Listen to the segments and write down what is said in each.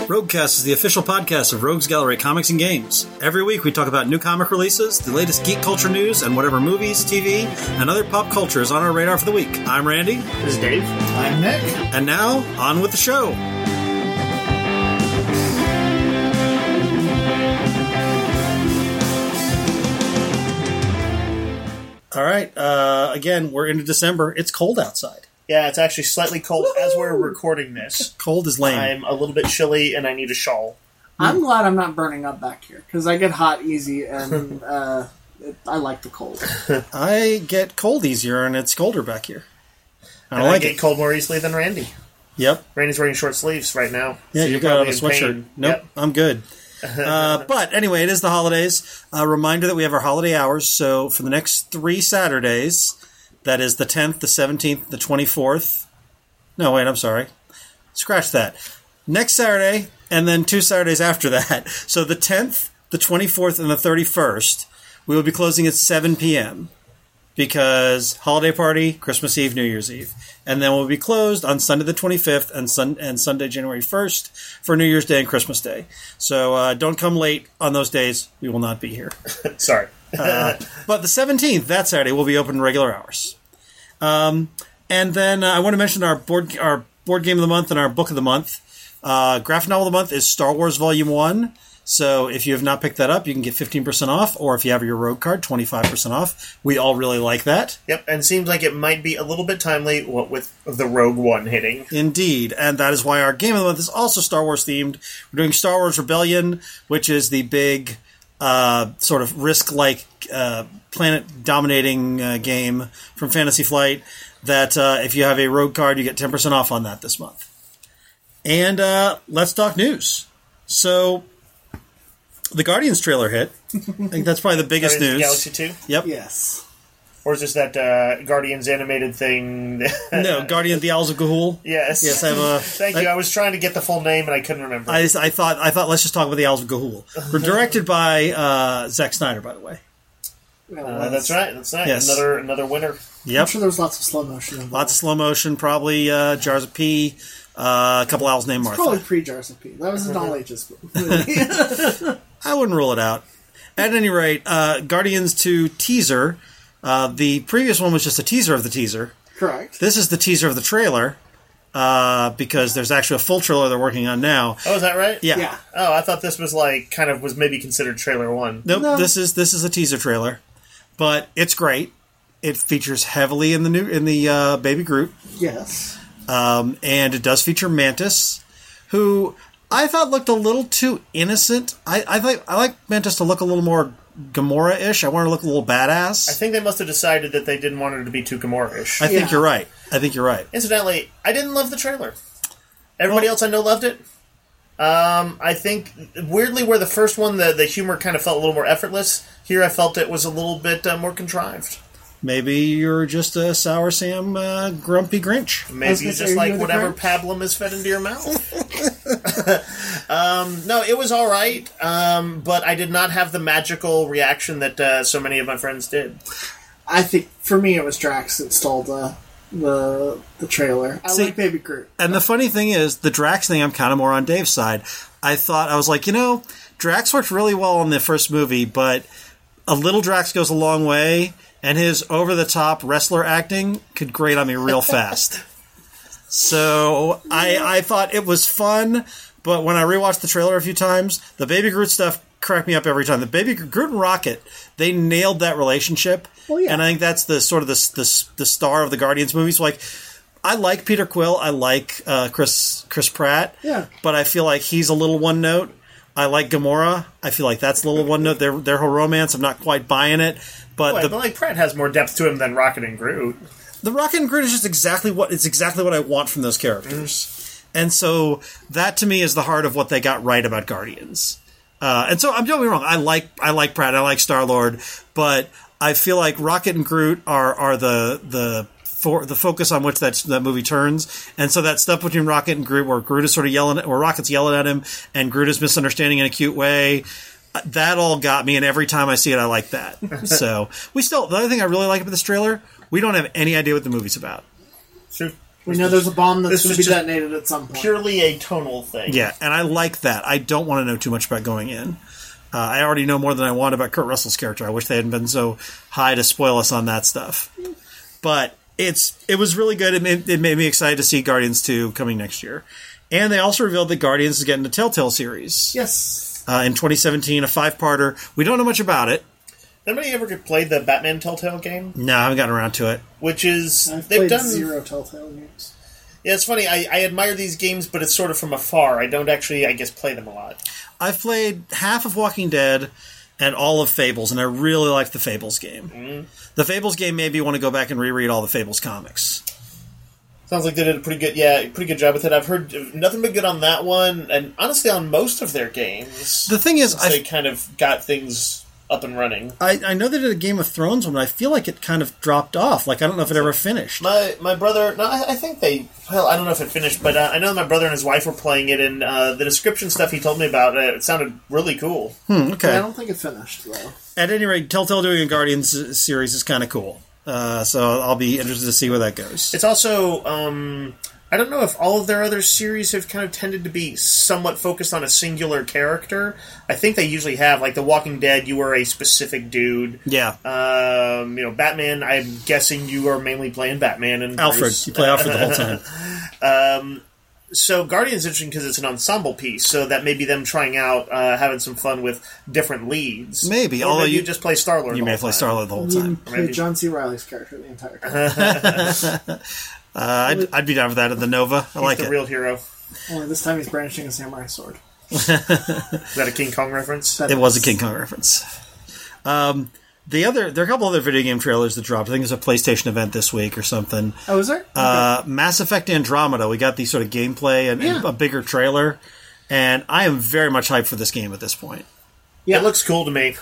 Roguecast is the official podcast of Rogues Gallery Comics and Games. Every week we talk about new comic releases, the latest geek culture news, and whatever movies, TV, and other pop culture is on our radar for the week. I'm Randy. This is Dave. I'm Nick. And now, on with the show. All right, again, we're into December. It's cold outside. Yeah, it's actually slightly cold as we're recording this. Cold is lame. I'm a little bit chilly and I need a shawl. I'm glad I'm not burning up back here, because I get hot easy, and I like the cold. I get cold easier, and it's colder back here. I don't I like get it. cold more easily than Randy. Yep. Randy's wearing short sleeves right now. Yeah, so you you're got a probably in sweatshirt. pain. Nope, Yep. I'm good. But anyway, it is the holidays. A reminder that we have our holiday hours. So for the next 3 Saturdays, that is the 10th, the 17th, the 24th. No, wait, I'm sorry. Scratch that. Next Saturday, and then 2 Saturdays after that. So the 10th, the 24th, and the 31st, we will be closing at 7 p.m. because holiday party, Christmas Eve, New Year's Eve. And then we'll be closed on Sunday the 25th and Sunday, January 1st for New Year's Day and Christmas Day. So don't come late on those days. We will not be here. Sorry. But the 17th, that Saturday, will be open regular hours. And then I want to mention our board game of the month and our book of the month. Graphic novel of the month is Star Wars Volume 1. So if you have not picked that up, you can get 15% off, or if you have your Rogue card, 25% off. We all really like that. Yep, and seems like it might be a little bit timely with the Rogue One hitting. Indeed, and that is why our game of the month is also Star Wars themed. We're doing Star Wars Rebellion, which is the big sort of risk-like planet-dominating game from Fantasy Flight that if you have a Rogue card, you get 10% off on that this month. And let's talk news. So the Guardians trailer hit. I think that's probably the biggest Guardians news. of the Galaxy 2? Yep. Yes. Or is this that Guardians animated thing? No, Guardian of the Owls of Ga'Hoole. Yes. Yes, I have a... Thank you. I was trying to get the full name and I couldn't remember. I thought let's just talk about the Owls of Ga'Hoole. We're directed by Zack Snyder, by the way. That's right. That's right. Yes. Another winner. Yep. I'm sure there's lots of slow motion involved. Lots of slow motion, probably jars of pee, a couple owls named Martha. Probably pre-Jars of P. That was an all ages movie. I wouldn't rule it out. At any rate, Guardians 2 teaser. The previous one was just a teaser of the teaser. Correct. This is the teaser of the trailer, because there's actually a full trailer they're working on now. Oh, is that right? Yeah. Oh, I thought this was was maybe considered trailer 1. Nope. No. This is a teaser trailer, but it's great. It features heavily in the Baby Groot. Yes. And it does feature Mantis, who I thought looked a little too innocent. I like Mantis to look a little more Gamora-ish. I want her to look a little badass. I think they must have decided that they didn't want her to be too Gamora-ish. I think you're right. Incidentally, I didn't love the trailer. Everybody else I know loved it. I think, weirdly, where the first one, the humor kind of felt a little more effortless, here I felt it was a little bit more contrived. Maybe you're just a Sour Sam grumpy Grinch. Maybe you just like whatever pablum is fed into your mouth. No, it was all right, but I did not have the magical reaction that so many of my friends did. I think, for me, it was Drax that stole the trailer. I like Baby Groot. And the funny thing is, the Drax thing, I'm kind of more on Dave's side. I was like, Drax worked really well in the first movie, but a little Drax goes a long way, and his over-the-top wrestler acting could grate on me real fast. So I thought it was fun, but when I rewatched the trailer a few times, the Baby Groot stuff cracked me up every time. The Baby Groot and Rocket, they nailed that relationship. Well, yeah. And I think that's the sort of the star of the Guardians movies. Like, I like Peter Quill. I like Chris Pratt. Yeah. But I feel like he's a little one note. I like Gamora. I feel like that's a little one note. Their whole romance, I'm not quite buying it. But but Pratt has more depth to him than Rocket and Groot. The Rocket and Groot is just exactly what I want from those characters. And so that to me is the heart of what they got right about Guardians. And so I'm don't get me wrong, I like Pratt, I like Star-Lord, but I feel like Rocket and Groot are the focus on which that movie turns. And so that stuff between Rocket and Groot, where Groot is sort of where Rocket's yelling at him and Groot is misunderstanding in a cute way, that all got me, and every time I see it, I like that. So the other thing I really like about this trailer, we don't have any idea what the movie's about. True. We know there's a bomb that's This going to was be just detonated at some point. purely a tonal thing. Yeah, and I like that. I don't want to know too much about going in. I already know more than I want about Kurt Russell's character. I wish they hadn't been so high to spoil us on that stuff. But it was really good. It made me excited to see Guardians 2 coming next year. And they also revealed that Guardians is getting a Telltale series. Yes. In 2017, a 5-parter. We don't know much about it. Anybody ever played the Batman Telltale game? No, I haven't gotten around to it. Which is... I've they've played done 0 Telltale games. Yeah, it's funny. I admire these games, but it's sort of from afar. I don't actually, I guess, play them a lot. I've played half of Walking Dead and all of Fables, and I really liked the Fables game. Mm-hmm. The Fables game made me want to go back and reread all the Fables comics. Sounds like they did a pretty good job with it. I've heard nothing but good on that one, and honestly on most of their games. The thing is, they kind of got things up and running. I know they did a Game of Thrones one, but I feel like it kind of dropped off. Like, I don't know if it ever finished. My brother... No, I think they... Well, I don't know if it finished, but I know my brother and his wife were playing it, and the description stuff he told me about, it sounded really cool. Okay. Yeah, I don't think it finished, though. At any rate, Telltale doing a Guardians series is kind of cool. So I'll be interested to see where that goes. It's also... I don't know if all of their other series have kind of tended to be somewhat focused on a singular character. I think they usually have, like The Walking Dead, you were a specific dude. Yeah. Batman, I'm guessing you are mainly playing Batman and Alfred. Bruce. You play Alfred the whole time. So Guardian's interesting because it's an ensemble piece, so that may be them trying out, having some fun with different leads. Maybe, or although maybe you just play Star-Lord. You may play Star-Lord the whole You time. play Maybe. John C. Reilly's character the entire time. I'd be down for that at the Nova. I like the it. real hero. Only this time he's brandishing a samurai sword. Is that a King Kong reference? It was a King Kong reference. There are a couple other video game trailers that dropped. I think there's a PlayStation event this week or something. Oh, is there? Mass Effect Andromeda. We got the sort of gameplay and a bigger trailer, and I am very much hyped for this game at this point. Yeah, it looks cool to me.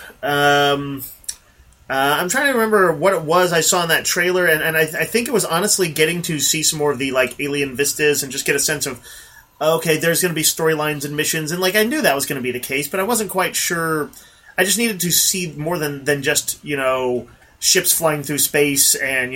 I'm trying to remember what it was I saw in that trailer, and I think it was honestly getting to see some more of the like alien vistas and just get a sense of, okay, there's going to be storylines and missions, and like I knew that was going to be the case, but I wasn't quite sure. I just needed to see more than just ships flying through space and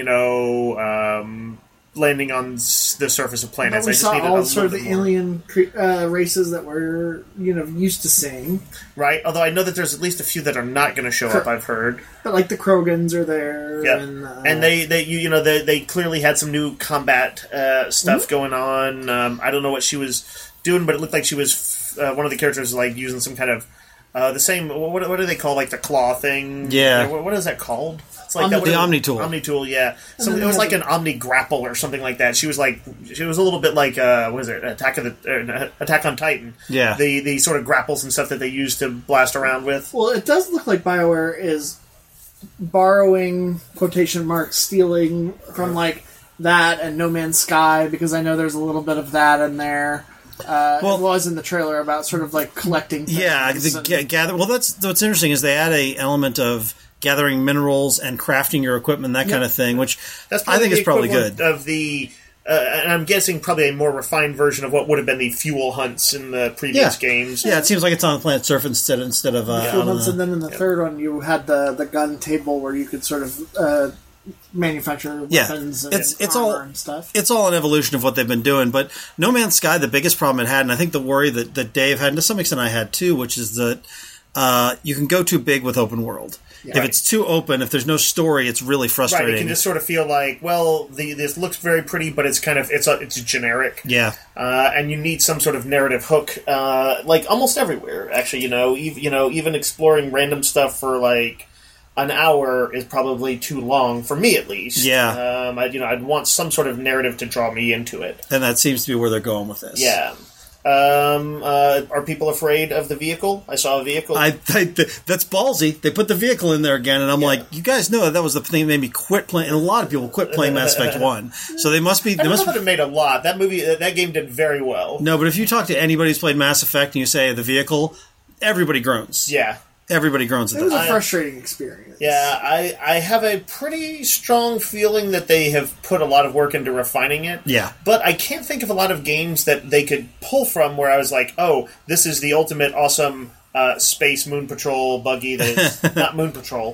landing on the surface of planets. But we I just saw needed all a sort of little the bit more. alien races that we're used to seeing. Right? Although I know that there's at least a few that are not going to show up. I've heard. But like the Krogans are there, Yeah, and they clearly had some new combat stuff going on. I don't know what she was doing, but it looked like she was one of the characters like using some kind of the same. What do they call like the claw thing? Yeah. What is that called? It's like The Omni-Tool. Omni-Tool, yeah. So then it was they like have an Omni-Grapple or something like that. She was a little bit like what is it? Attack on Titan. Yeah. The sort of grapples and stuff that they use to blast around with. well, it does look like BioWare is borrowing quotation marks, stealing from like that and No Man's Sky, because I know there's a little bit of that in there. It was in the trailer about sort of like collecting things. Yeah, gather. Well, that's what's interesting is they add a element of gathering minerals and crafting your equipment, that kind of thing, which That's I think is probably equivalent good. Of the, and I'm guessing probably a more refined version of what would have been the fuel hunts in the previous games. Yeah, it seems like it's on the planet surface instead of Few out on months, the- and then in the third one, you had the gun table where you could sort of manufacture weapons and it's armor all and stuff. It's all an evolution of what they've been doing. But No Man's Sky, the biggest problem it had, and I think the worry that Dave had, and to some extent I had too, which is that you can go too big with open world. If it's too open, if there's no story, it's really frustrating. Right, it can just sort of feel like, well, this looks very pretty, but it's kind of it's generic. Yeah. And you need some sort of narrative hook, like almost everywhere. Actually, even exploring random stuff for like an hour is probably too long for me, at least. Yeah. I'd want some sort of narrative to draw me into it. And that seems to be where they're going with this. Yeah. Are people afraid of the vehicle? I saw a vehicle. That's ballsy. They put the vehicle in there again, and I'm like, you guys know that was the thing that made me quit playing. And a lot of people quit playing Mass Effect 1. So they must be. I don't know that it made a lot. That game did very well. No, but if you talk to anybody who's played Mass Effect and you say the vehicle, everybody groans. Yeah. Everybody groans at It was that. a frustrating experience. Yeah, I have a pretty strong feeling that they have put a lot of work into refining it. Yeah. But I can't think of a lot of games that they could pull from where I was like, oh, this is the ultimate awesome space Moon Patrol buggy that is not Moon Patrol.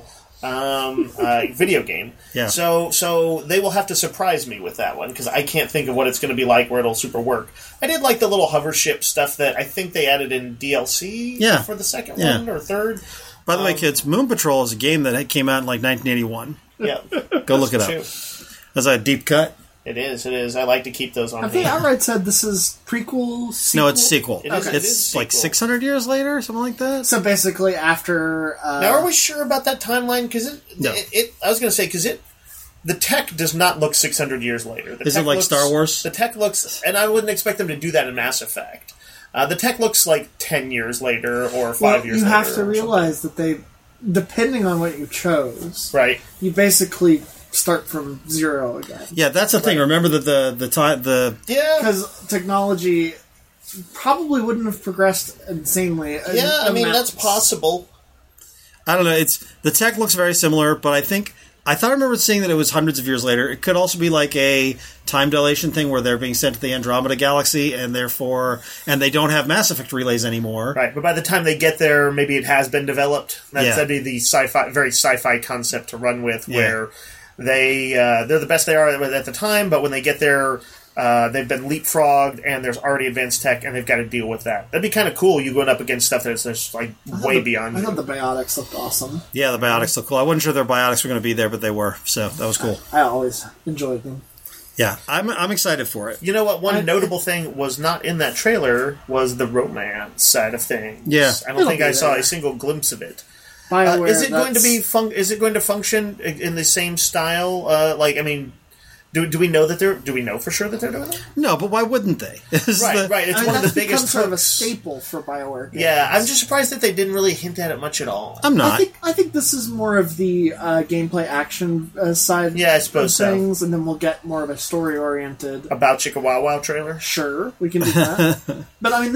video game. Yeah. So they will have to surprise me with that one because I can't think of what it's going to be like where it'll super work. I did like the little hover ship stuff that I think they added in DLC for the second one or third. By the way, kids, Moon Patrol is a game that came out in like 1981. Yeah. Go look it up. That's a deep cut. It is. I like to keep those on I think outright said this is prequel, sequel? No, it's sequel. It's like sequel. 600 years later, something like that. So basically after... now, are we sure about that timeline? Because I was going to say, because the tech does not look 600 years later. Is it like Star Wars? The tech looks... And I wouldn't expect them to do that in Mass Effect. The tech looks like 10 years later or 5 years later. You have to realize that they... Depending on what you chose... Right. You basically... start from zero again. Yeah, that's the thing. Remember that the because technology probably wouldn't have progressed insanely. Yeah, I mean that's possible. I don't know. The tech looks very similar, but I thought I remember seeing that it was hundreds of years later. It could also be like a time dilation thing where they're being sent to the Andromeda Galaxy, and they don't have Mass Effect relays anymore. Right, but by the time they get there, maybe it has been developed. That'd be the very sci-fi concept to run with, where they're the best they are at the time, but when they get there, they've been leapfrogged, and there's already advanced tech, and they've got to deal with that. That'd be kind of cool. You going up against stuff that's just like way beyond. I thought the biotics looked awesome. Yeah, the biotics look cool. I wasn't sure their biotics were going to be there, but they were, so that was cool. I always enjoyed them. Yeah, I'm excited for it. You know what? One notable thing was not in that trailer was the romance side of things. Yeah, I don't think I saw a single glimpse of it. Is it going to function in the same style? Do we know that do we know for sure that they're doing it? No, but why wouldn't they? Right. It's one of the biggest sort of a staple for BioWare games. Yeah, I'm just surprised that they didn't really hint at it much at all. I'm not. I think this is more of the gameplay action side. Yeah, I suppose of things, and then we'll get more of a story oriented about Chicka Wow Wow trailer. Sure, we can do that. But I mean,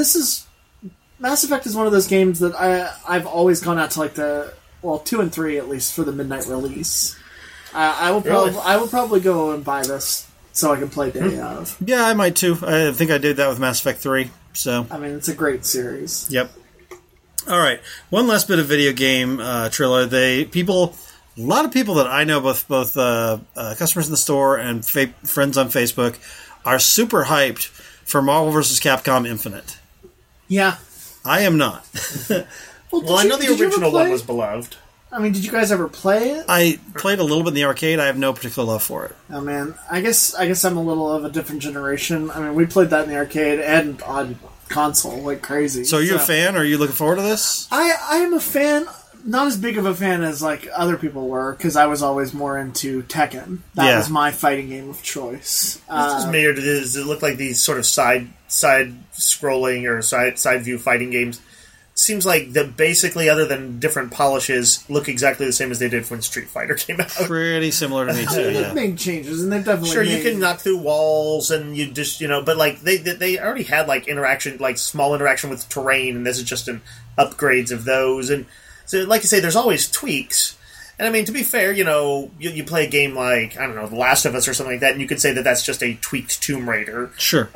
Mass Effect is one of those games that I've always gone out to like 2 and 3 at least for the midnight release. I will probably go and buy this so I can play day of. Yeah, I might too. I think I did that with Mass Effect 3. So I mean, it's a great series. Yep. All right, one last bit of video game trailer. A lot of people that I know, both customers in the store and friends on Facebook, are super hyped for Marvel vs. Capcom Infinite. Yeah. I am not. Well, I know the original one was beloved. I mean, did you guys ever play it? I played a little bit in the arcade. I have no particular love for it. Oh man, I guess I'm a little of a different generation. I mean, we played that in the arcade and on console like crazy. So are you a fan? Are you looking forward to this? I am a fan. Not as big of a fan as like other people were, because I was always more into Tekken. That was my fighting game of choice. Does it look like these sort of side scrolling or side view fighting games? Seems like basically, other than different polishes, look exactly the same as they did when Street Fighter came out. Pretty similar to me too. They've made changes, and they've definitely you can knock through walls, and you just but like they already had like interaction, like small interaction with terrain, and this is just an upgrades of those. And so, like you say, there's always tweaks. And I mean, to be fair, you play a game like, I don't know, The Last of Us or something like that, and you could say that that's just a tweaked Tomb Raider. Sure.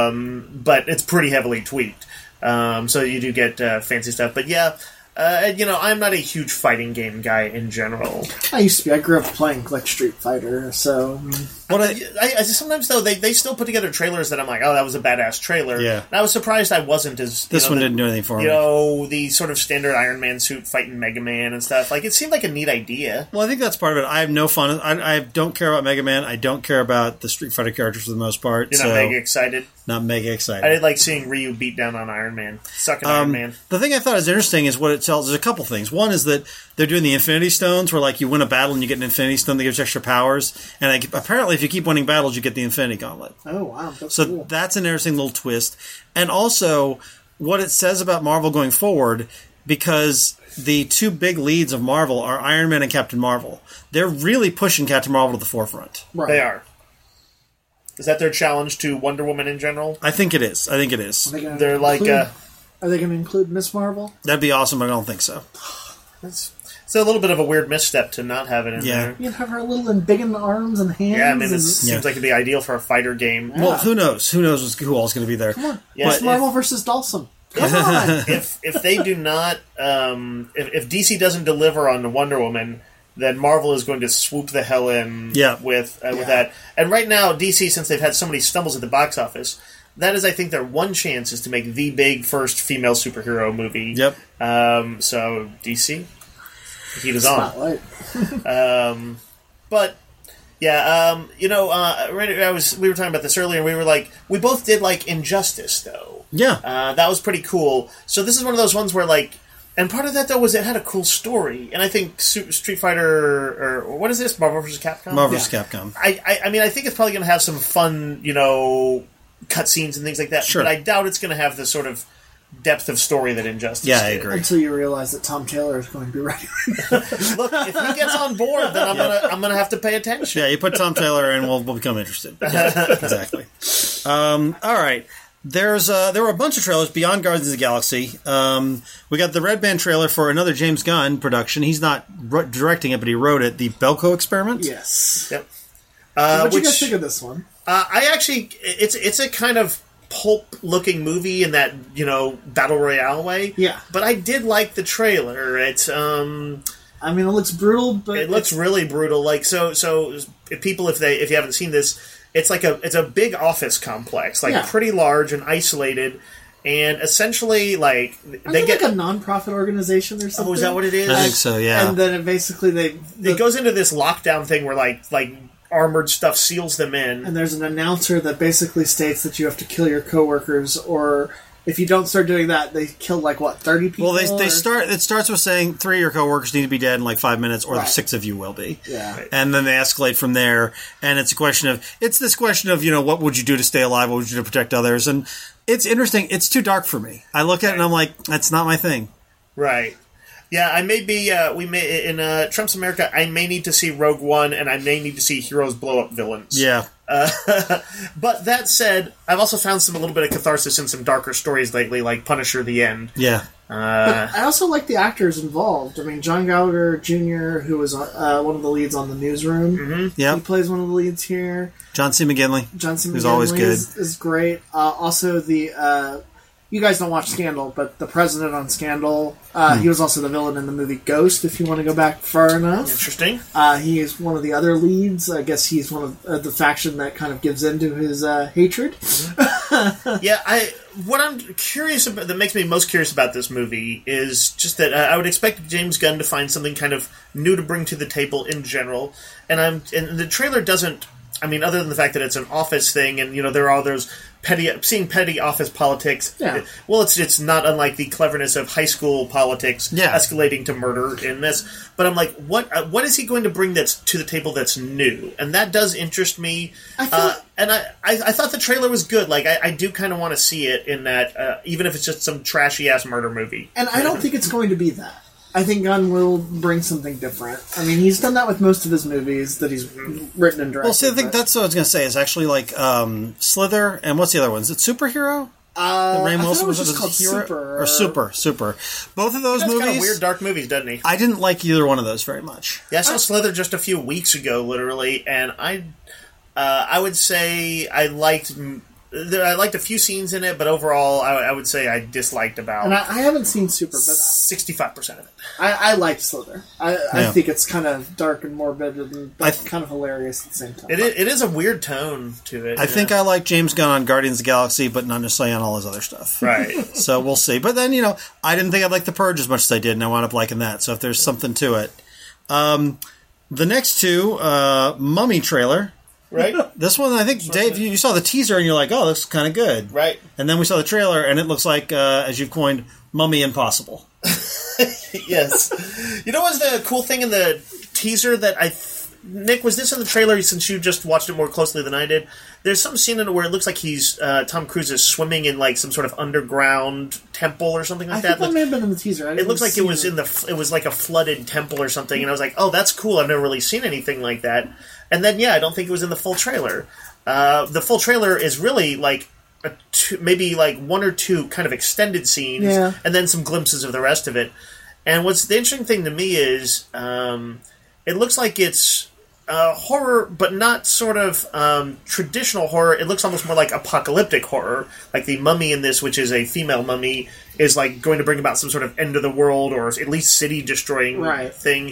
But it's pretty heavily tweaked. So you do get fancy stuff. But yeah, I'm not a huge fighting game guy in general. I used to be. I grew up playing like Street Fighter, so... I sometimes, though, they still put together trailers that I'm like, oh, that was a badass trailer. Yeah. And I was surprised I wasn't as... This one didn't do anything for me. The sort of standard Iron Man suit fighting Mega Man and stuff. Like, it seemed like a neat idea. Well, I think that's part of it. I have no fun. I don't care about Mega Man. I don't care about the Street Fighter characters for the most part. You're not mega excited? Not mega excited. I did like seeing Ryu beat down on Iron Man. Sucking Iron Man. The thing I thought was interesting is what it tells. There's a couple things. One is that they're doing the Infinity Stones, where like you win a battle and you get an Infinity Stone that gives extra powers. And apparently, if you keep winning battles, you get the Infinity Gauntlet. Oh wow! That's so cool. That's an interesting little twist. And also, what it says about Marvel going forward, because the two big leads of Marvel are Iron Man and Captain Marvel. They're really pushing Captain Marvel to the forefront. Right. They are. Is that their challenge to Wonder Woman in general? I think it is. They're like... Are they going to include Miss Marvel? That'd be awesome, but I don't think so. It's a little bit of a weird misstep to not have it in there. You have her little and big in the arms and hands. Yeah, I mean, this seems like it'd be ideal for a fighter game. Yeah. Well, who knows? Who knows who all's going to be there? Come on. Miss Marvel versus Dawson. Come on. If they do not... if DC doesn't deliver on Wonder Woman... then Marvel is going to swoop the hell in with that. And right now, DC, since they've had so many stumbles at the box office, that is, I think, their one chance is to make the big first female superhero movie. Yep. So, DC, the heat is on. But, yeah, we were talking about this earlier, and we were like, we both did like Injustice, though. Yeah. That was pretty cool. So this is one of those ones where, like, and part of that, though, was it had a cool story. And I think Street Fighter, or what is this? Marvel vs. Capcom? Marvel vs. Capcom. I mean, I think it's probably going to have some fun, cutscenes and things like that. Sure. But I doubt it's going to have the sort of depth of story that Injustice did. I agree. Until you realize that Tom Taylor is going to be writing. Look, if he gets on board, then I'm gonna have to pay attention. Yeah, you put Tom Taylor in, we'll become interested. Yeah, exactly. All right. There were a bunch of trailers beyond Guardians of the Galaxy. We got the Red Band trailer for another James Gunn production. He's not directing it, but he wrote it. The Belko Experiment. Yes. Yep. What do you guys think of this one? I actually, it's a kind of pulp-looking movie in that battle royale way. Yeah. But I did like the trailer. It's I mean, it looks brutal, but it looks really brutal. Like so if people if you haven't seen this. It's a big office complex, pretty large and isolated, and essentially they get like a non-profit organization or something. Oh, is that what it is? I think so. Yeah. And then it goes into this lockdown thing where like armored stuff seals them in, and there's an announcer that basically states that you have to kill your coworkers, or if you don't start doing that, they kill 30 people. Well, it starts with saying 3 of your coworkers need to be dead in 5 minutes, or 6 of you will be. Yeah. And then they escalate from there, and it's this question of what would you do to stay alive, what would you do to protect others, and it's interesting. It's too dark for me. I look at it and I'm like, that's not my thing. Right. Yeah, I may be. We may in Trump's America. I may need to see Rogue One, and I may need to see Heroes Blow Up Villains. Yeah. But that said, I've also found a little bit of catharsis in some darker stories lately, like Punisher: The End. Yeah. But I also like the actors involved. I mean, John Gallagher Jr., who was one of the leads on The Newsroom. Mm-hmm. Yeah, he plays one of the leads here. John C. McGinley. Who's always good. Is great. Also, the you guys don't watch Scandal, but the president on Scandal, he was also the villain in the movie Ghost, if you want to go back far enough. Interesting. He is one of the other leads. I guess he's one of the faction that kind of gives into his hatred. Yeah, what I'm curious about, that makes me most curious about this movie is just that I would expect James Gunn to find something kind of new to bring to the table in general, and the trailer doesn't. I mean, other than the fact that it's an office thing, and there are all those petty office politics. Yeah. Well, it's not unlike the cleverness of high school politics escalating to murder in this. But I'm like, what is he going to bring that's to the table that's new? And that does interest me. I thought the trailer was good. Like, I do kind of want to see it in that, even if it's just some trashy ass murder movie. And I don't think it's going to be that. I think Gunn will bring something different. I mean, he's done that with most of his movies that he's written and directed. Well, see, I think that's what I was going to say. Is actually like Slither, and what's the other one? Is it Superhero? Rainn Wilson was just called Super. Or Super. Both of those movies. Kind of weird, dark movies, doesn't he? I didn't like either one of those very much. Yeah, I saw Slither just a few weeks ago, literally, and I would say I liked a few scenes in it, but overall, I would say I disliked about. And I haven't seen Super, but 65% of it. I liked Slither. I think it's kind of dark and morbid, but kind of hilarious at the same time. It is a weird tone to it. I think I like James Gunn on Guardians of the Galaxy, but not necessarily on all his other stuff. Right. So we'll see. But then I didn't think I'd like The Purge as much as I did, and I wound up liking that. So if there's something to it, the next two Mummy trailer. Right. This one, I think, Dave, you saw the teaser and you're like, oh, this looks kind of good. Right. And then we saw the trailer and it looks like, as you've coined, Mummy Impossible. Yes. You know what's the cool thing in the teaser that Nick, was this in the trailer since you just watched it more closely than I did? There's some scene in it where it looks like Tom Cruise is swimming in some sort of underground temple or something like that. I think that may have been in the teaser. It looks like it was like a flooded temple or something, and I was like, oh, that's cool. I've never really seen anything like that. And then, I don't think it was in the full trailer. The full trailer is really maybe one or two kind of extended scenes, and then some glimpses of the rest of it. And what's the interesting thing to me is it looks like it's horror, but not sort of traditional horror. It looks almost more like apocalyptic horror. Like the mummy in this, which is a female mummy, is going to bring about some sort of end of the world or at least city-destroying thing.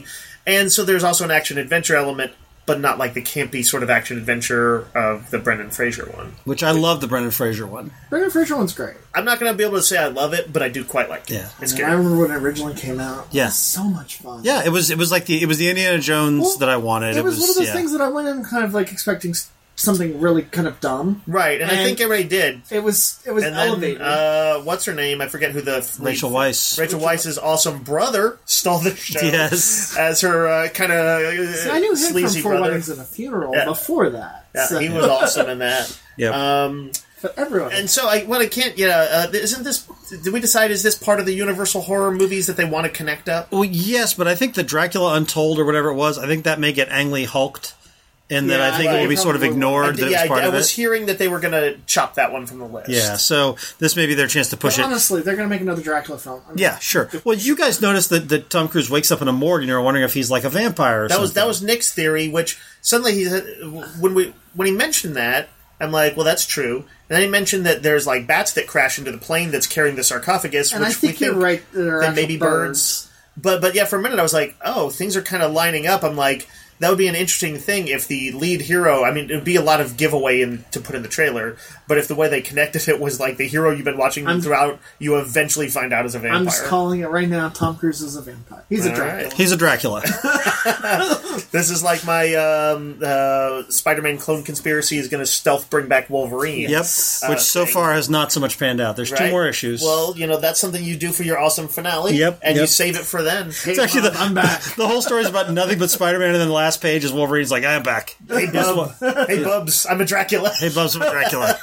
And so there's also an action-adventure element, but not like the campy sort of action-adventure of the Brendan Fraser one. Which I love the Brendan Fraser one. Brendan Fraser one's great. I'm not going to be able to say I love it, but I do quite like it. Yeah. It's I good. remember when it originally came out. Yeah. It was so much fun. Yeah, it was like the Indiana Jones that I wanted. It was one of those things that I went in kind of like expecting something really kind of dumb. Right, and I think everybody did. It was And elevated. then, what's her name? I forget who the... Rachel Weisz. Rachel Weisz's awesome brother stole the show Yes. as her kind of See, I knew him from sleazy Four brother. Weddings and a Funeral Yeah. before that. Yeah, So- he was awesome in that. Yeah. But everyone. And so, I can't... isn't this... Did we decide, is this part of the Universal horror movies that they want to connect up? Well, yes, but I think the Dracula Untold or whatever it was, I think that may get Ang Lee hulked. And then Yeah, I think it will be sort of probably will. ignored that it was part I of was it. hearing that they were going to chop that one from the list. Yeah, so this may be their chance to push But it. honestly, they're going to make another Dracula film. I mean, Yeah, sure. Well, you guys noticed that Tom Cruise wakes up in a morgue and you're wondering if he's like a vampire or something. That was Nick's theory, which suddenly when he mentioned that, I'm like, well, that's true. And then he mentioned that there's like bats that crash into the plane that's carrying the sarcophagus, And which I think we you're right. There are then actual maybe birds. But yeah, for a minute I was like, oh, things are kind of lining up. I'm like, that would be an interesting thing if the lead hero... I mean, it would be a lot of giveaway to put in the trailer, but if the way they connected it was like the hero you've been watching throughout, you eventually find out is a vampire. I'm just calling it right now. Tom Cruise is a vampire. He's a Dracula. right. He's a Dracula. This is like my Spider-Man clone conspiracy is going to stealth bring back Wolverine. Yep. Which so thing. far has not so much panned out. There's two Right? more issues. Well, that's something you do for your awesome finale. Yep, And yep. you save it for then. it's actually I'm back. the whole story is about nothing but Spider-Man, and then the last page is Wolverine's like, I'm back. Hey, hey, Bubs, I'm a Dracula. Hey, Bubs, I'm a Dracula.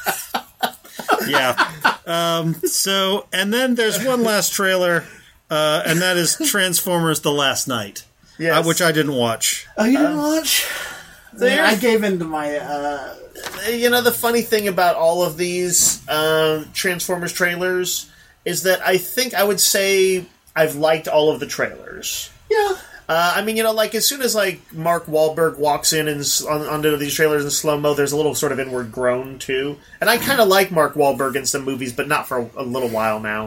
Yeah. So, and then there's one last trailer, and that is Transformers: The Last Night, Yes. which I didn't watch. Oh, you didn't watch? There- I gave in to my... The funny thing about all of these Transformers trailers is that I think I would say I've liked all of the trailers. yeah. Like as soon as like Mark Wahlberg walks in and onto these trailers in slow mo, there's a little sort of inward groan too. And I kind of like Mark Wahlberg in some movies, but not for a little while now.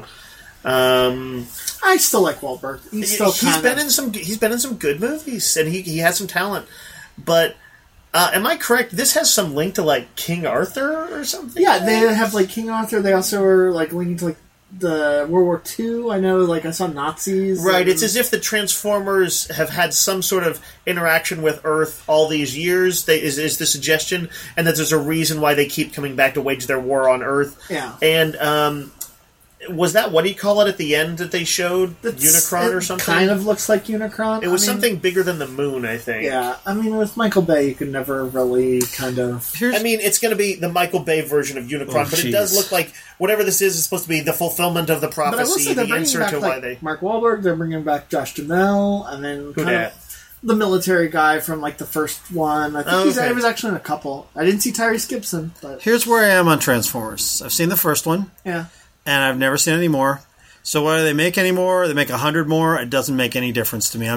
I still like Wahlberg. He's been in some good movies, and he has some talent. But am I correct? This has some link to like King Arthur or something. Yeah, they have like King Arthur. They also are like linking to like the World War II. I know, like I saw Nazis. Right, and- it's as if the Transformers have had some sort of interaction with Earth all these years, is the suggestion, and that there's a reason why they keep coming back to wage their war on Earth. Yeah. And was that, what do you call it at the end that they showed? Unicron or something? Kind of looks like Unicron. It was something bigger than the moon, I think. Yeah, I mean, with Michael Bay, you could never really kind of... I mean, it's going to be the Michael Bay version of Unicron, but it does look like whatever this is supposed to be the fulfillment of the But I will prophecy, say they're the bringing answer back to why like they... Mark Wahlberg, they're bringing back Josh Duhamel, and then Who kind dat? of the military guy from like the first one. I think he was actually in a couple. I didn't see Tyrese Gibson, but Here's where I am on Transformers. I've seen the first one, yeah. and I've never seen any more. So whether they make any more, they make 100 more, it doesn't make any difference to me.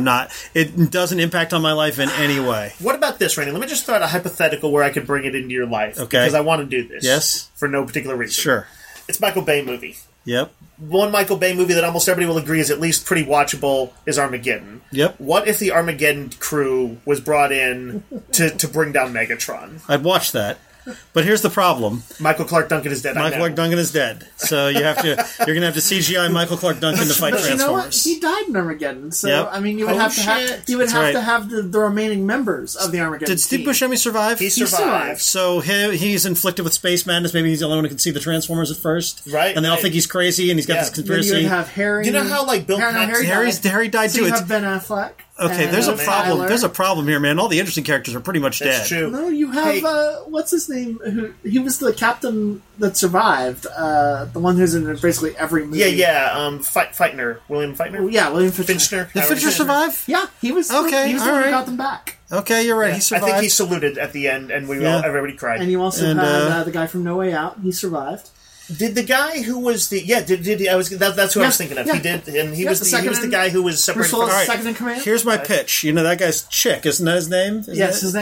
It doesn't impact on my life in any way. What about this, Randy? Let me just throw out a hypothetical where I could bring it into your life. Okay. Because I want to do this. Yes? For no particular reason. Sure. It's Michael Bay movie. Yep. One Michael Bay movie that almost everybody will agree is at least pretty watchable is Armageddon. Yep. What if the Armageddon crew was brought in to bring down Megatron? I'd watch that. But here's the problem. Michael Clark Duncan is dead. Michael Clark Duncan is dead. So you're going to have to CGI Michael Clark Duncan to fight But you know what? Transformers. He died in Armageddon, so Yep. I mean, you would have to have That's right. the remaining members of the Armageddon. Did Steve team. Buscemi survive? He survived. So he's inflicted with space madness. Maybe he's the only one who can see the Transformers at first. Right, And they all right. think he's crazy and he's got Yeah. this Then you conspiracy. would have Harry. You know how, like, Bill Paxton- Harry died so too. you It's, have Ben Affleck. okay, and there's a man. problem. Tyler. There's a problem here, man. All the interesting characters are pretty much That's dead. true. No, you have Hey. what's his name? He was the captain that survived. The one who's in basically every movie. Yeah. Feitner. William Feitner? Yeah, William Fichtner. Finchner? Did Fincher survive? Yeah, he was. Okay, he was the all one who right. got them back. Okay, you're right. Yeah. He I survived. think he saluted at the end, and everybody cried. And you also And, had the guy from No Way Out. He survived. Did the guy who was the that's who I was thinking of. Yeah. He did, and he Yeah, was the he second was the in- guy who was separated Bruce from. Willis, All right. second in command. Here's my pitch. You know that guy's Chick, isn't that his name? Yes, his name.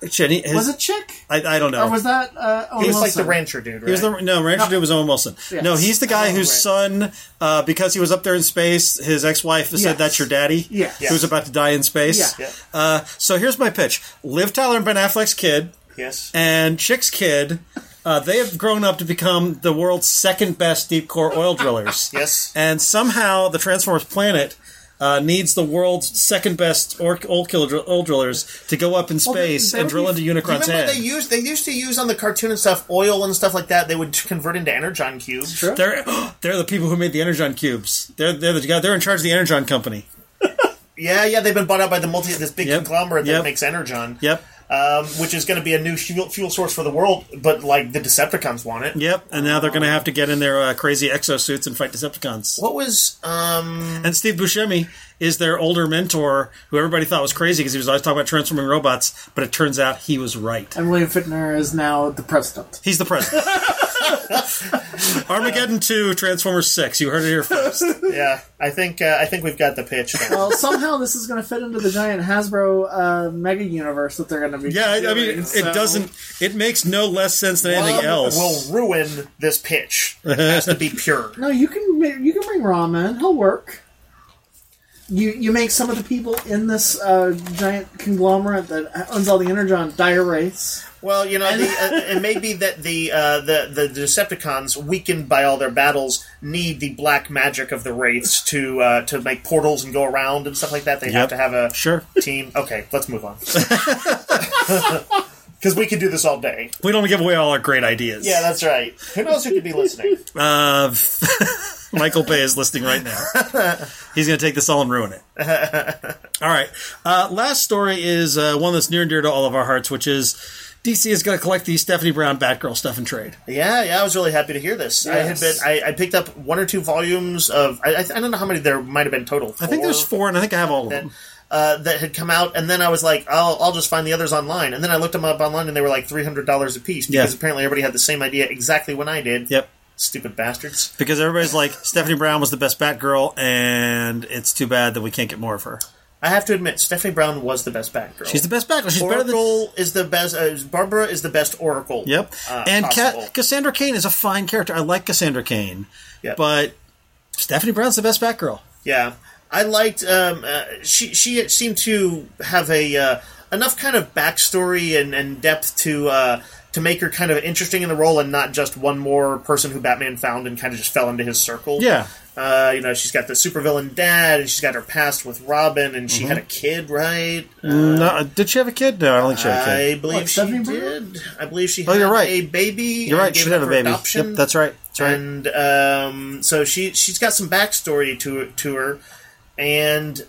Jenny, Was it Chick? I don't know. Or was that Owen He was like Wilson? the rancher dude, right? He was Rancher dude was Owen Wilson. Yes. No, he's the guy whose right. son, because he was up there in space, his ex-wife said, Yes. "That's your daddy." Yes. Who was about to die in space. Yeah. So here's my pitch: Liv Tyler and Ben Affleck's kid, Yes. and Chick's kid. They have grown up to become the world's second best deep core oil drillers. Yes. And somehow the Transformers planet needs the world's second best oil drillers to go up in space they and would drill be- into Unicron's Remember head. they used to use on the cartoon and stuff oil and stuff like that. They would convert into energon cubes. Sure. They're the people who made the Energon cubes. They're in charge of the Energon company. Yeah, they've been bought out by this big Yep. conglomerate that Yep. makes energon. Yep. Which is going to be a new fuel source for the world, but like the Decepticons want it. Yep. And now they're going to have to get in their crazy exosuits and fight Decepticons. What was And Steve Buscemi is their older mentor, who everybody thought was crazy because he was always talking about transforming robots, but it turns out he was right. And William Fichtner is now the president. He's the president. Armageddon 2, Transformers 6. You heard it here first. yeah? I think we've got the pitch. Now. Well, somehow this is going to fit into the giant Hasbro mega universe that they're going to be. Yeah, I mean, doing, it so- doesn't. It makes no less sense than anything else. Will ruin this pitch. It has to be pure. No, you can bring Rom in. He'll work. You make some of the people in this giant conglomerate that owns all the Energon dire wraiths. Well, it may be that the Decepticons, weakened by all their battles, need the black magic of the Wraiths to make portals and go around and stuff like that. They have to have a team. Okay, let's move on. Because we could do this all day. We don't give away all our great ideas. Yeah, that's right. Who knows who could be listening? Michael Bay is listening right now. He's going to take this all and ruin it. All right. Last story is one that's near and dear to all of our hearts, which is DC is going to collect the Stephanie Brown Batgirl stuff and trade. Yeah, I was really happy to hear this. Yes. I picked up 1 or 2 volumes of. I don't know how many there might have been total. 4, I think there's 4, and I think I have all of them. that had come out, and then I was like, I'll just find the others online. And then I looked them up online, and they were like $300 a piece because apparently everybody had the same idea exactly when I did. Yep. Stupid bastards. Because everybody's like, Stephanie Brown was the best Batgirl, and it's too bad that we can't get more of her. I have to admit, Stephanie Brown was the best Batgirl. She's the best Batgirl. She's better than... Oracle is the best. Barbara is the best Oracle. Yep. And possible. Cassandra Cain is a fine character. I like Cassandra Cain. Yep. But Stephanie Brown's the best Batgirl. Yeah. I liked... she seemed to have a enough kind of backstory and depth to make her kind of interesting in the role and not just one more person who Batman found and kind of just fell into his circle. Yeah. She's got the supervillain dad, and she's got her past with Robin, and she had a kid, right? No, did she have a kid? No, I don't think she had a kid. I believe she did. I believe she had you're right. a baby. You're right. She Gave should it have a up for baby. adoption. Yep, that's right. That's right. And so she's got some backstory to her, and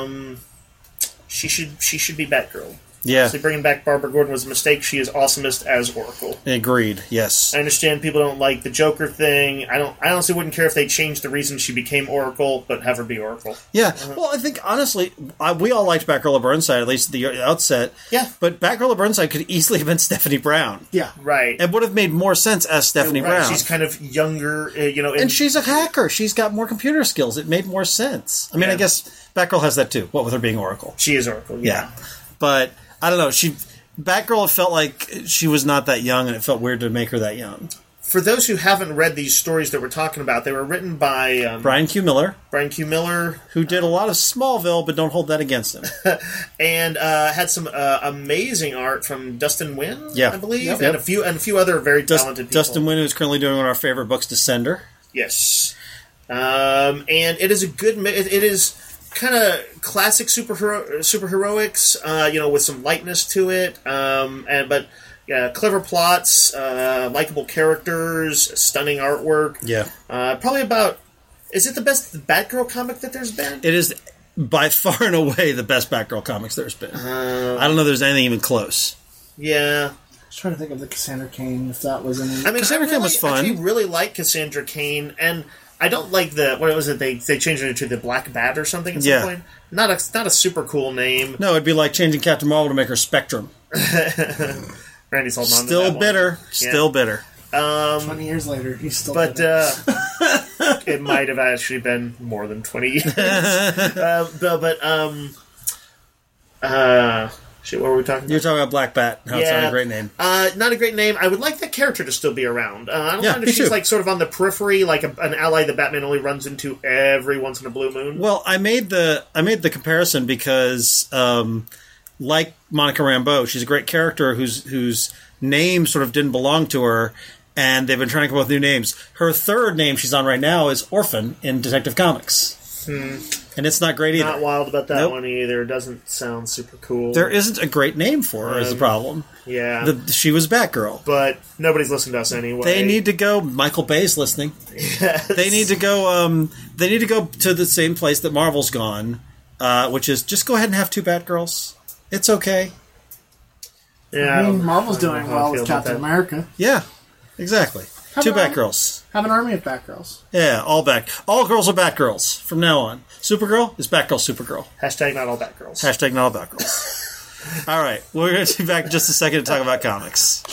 she should be Batgirl. Yeah. So bringing back Barbara Gordon was a mistake. She is awesomest as Oracle. Agreed. Yes. I understand people don't like the Joker thing. I honestly wouldn't care if they changed the reason she became Oracle, but have her be Oracle. Yeah. Well, I think, honestly, we all liked Batgirl of Burnside, at least at the outset. Yeah. But Batgirl of Burnside could easily have been Stephanie Brown. Yeah. Right. It would have made more sense as Stephanie Brown. She's kind of younger, and she's a hacker. She's got more computer skills. It made more sense. I mean, I guess Batgirl has that too. What with her being Oracle? She is Oracle, yeah. But, I don't know. Batgirl, it felt like she was not that young, and it felt weird to make her that young. For those who haven't read these stories that we're talking about, they were written by Brian Q. Miller. Who did a lot of Smallville, but don't hold that against him. and had some amazing art from Dustin Nguyen, I believe, Yep. and a few other very talented people. Dustin Nguyen, who's currently doing one of our favorite books, Descender. Yes. And it is a good... It is kind of classic superheroics, with some lightness to it, but clever plots, likable characters, stunning artwork. Yeah. Probably about... Is it the best Batgirl comic that there's been? It is by far and away the best Batgirl comics there's been. I don't know if there's anything even close. Yeah. I was trying to think of the Cassandra Cain, if that was any... I mean, Cassandra Cain was fun. I actually really like Cassandra Cain, and I don't like what was it? They changed it to the Black Bat or something at some point. Not a super cool name. No, it'd be like changing Captain Marvel to make her Spectrum. Randy's holding on to Still that bitter. one. Still bitter. 20 years later, he's still... But it might have actually been more than 20 years. Shit, what were we talking about? You're talking about Black Bat. How it's not a great name. Not a great name. I would like that character to still be around. I don't mind me if she's too. like sort of on the periphery, like an ally that Batman only runs into every once in a blue moon. Well, I made the comparison because, like Monica Rambeau, she's a great character whose name sort of didn't belong to her, and they've been trying to come up with new names. Her third name she's on right now is Orphan in Detective Comics. And it's not great either. Not wild about that one either. Doesn't sound super cool. There isn't a great name for her is the problem. Yeah. She was Batgirl. But nobody's listening to us anyway. They need to go. Michael Bay's listening. Yes. They need to go. They need to go to the same place that Marvel's gone, which is just go ahead and have two Batgirls. It's okay. Yeah. I mean, Marvel's doing well with Captain America. Yeah, exactly. Two Batgirls. Have an army of Batgirls. Yeah, all girls are Batgirls from now on. Supergirl is Batgirl Supergirl. Hashtag not all Batgirls. Hashtag not all Batgirls. All right, we're going to be back in just a second to talk about comics.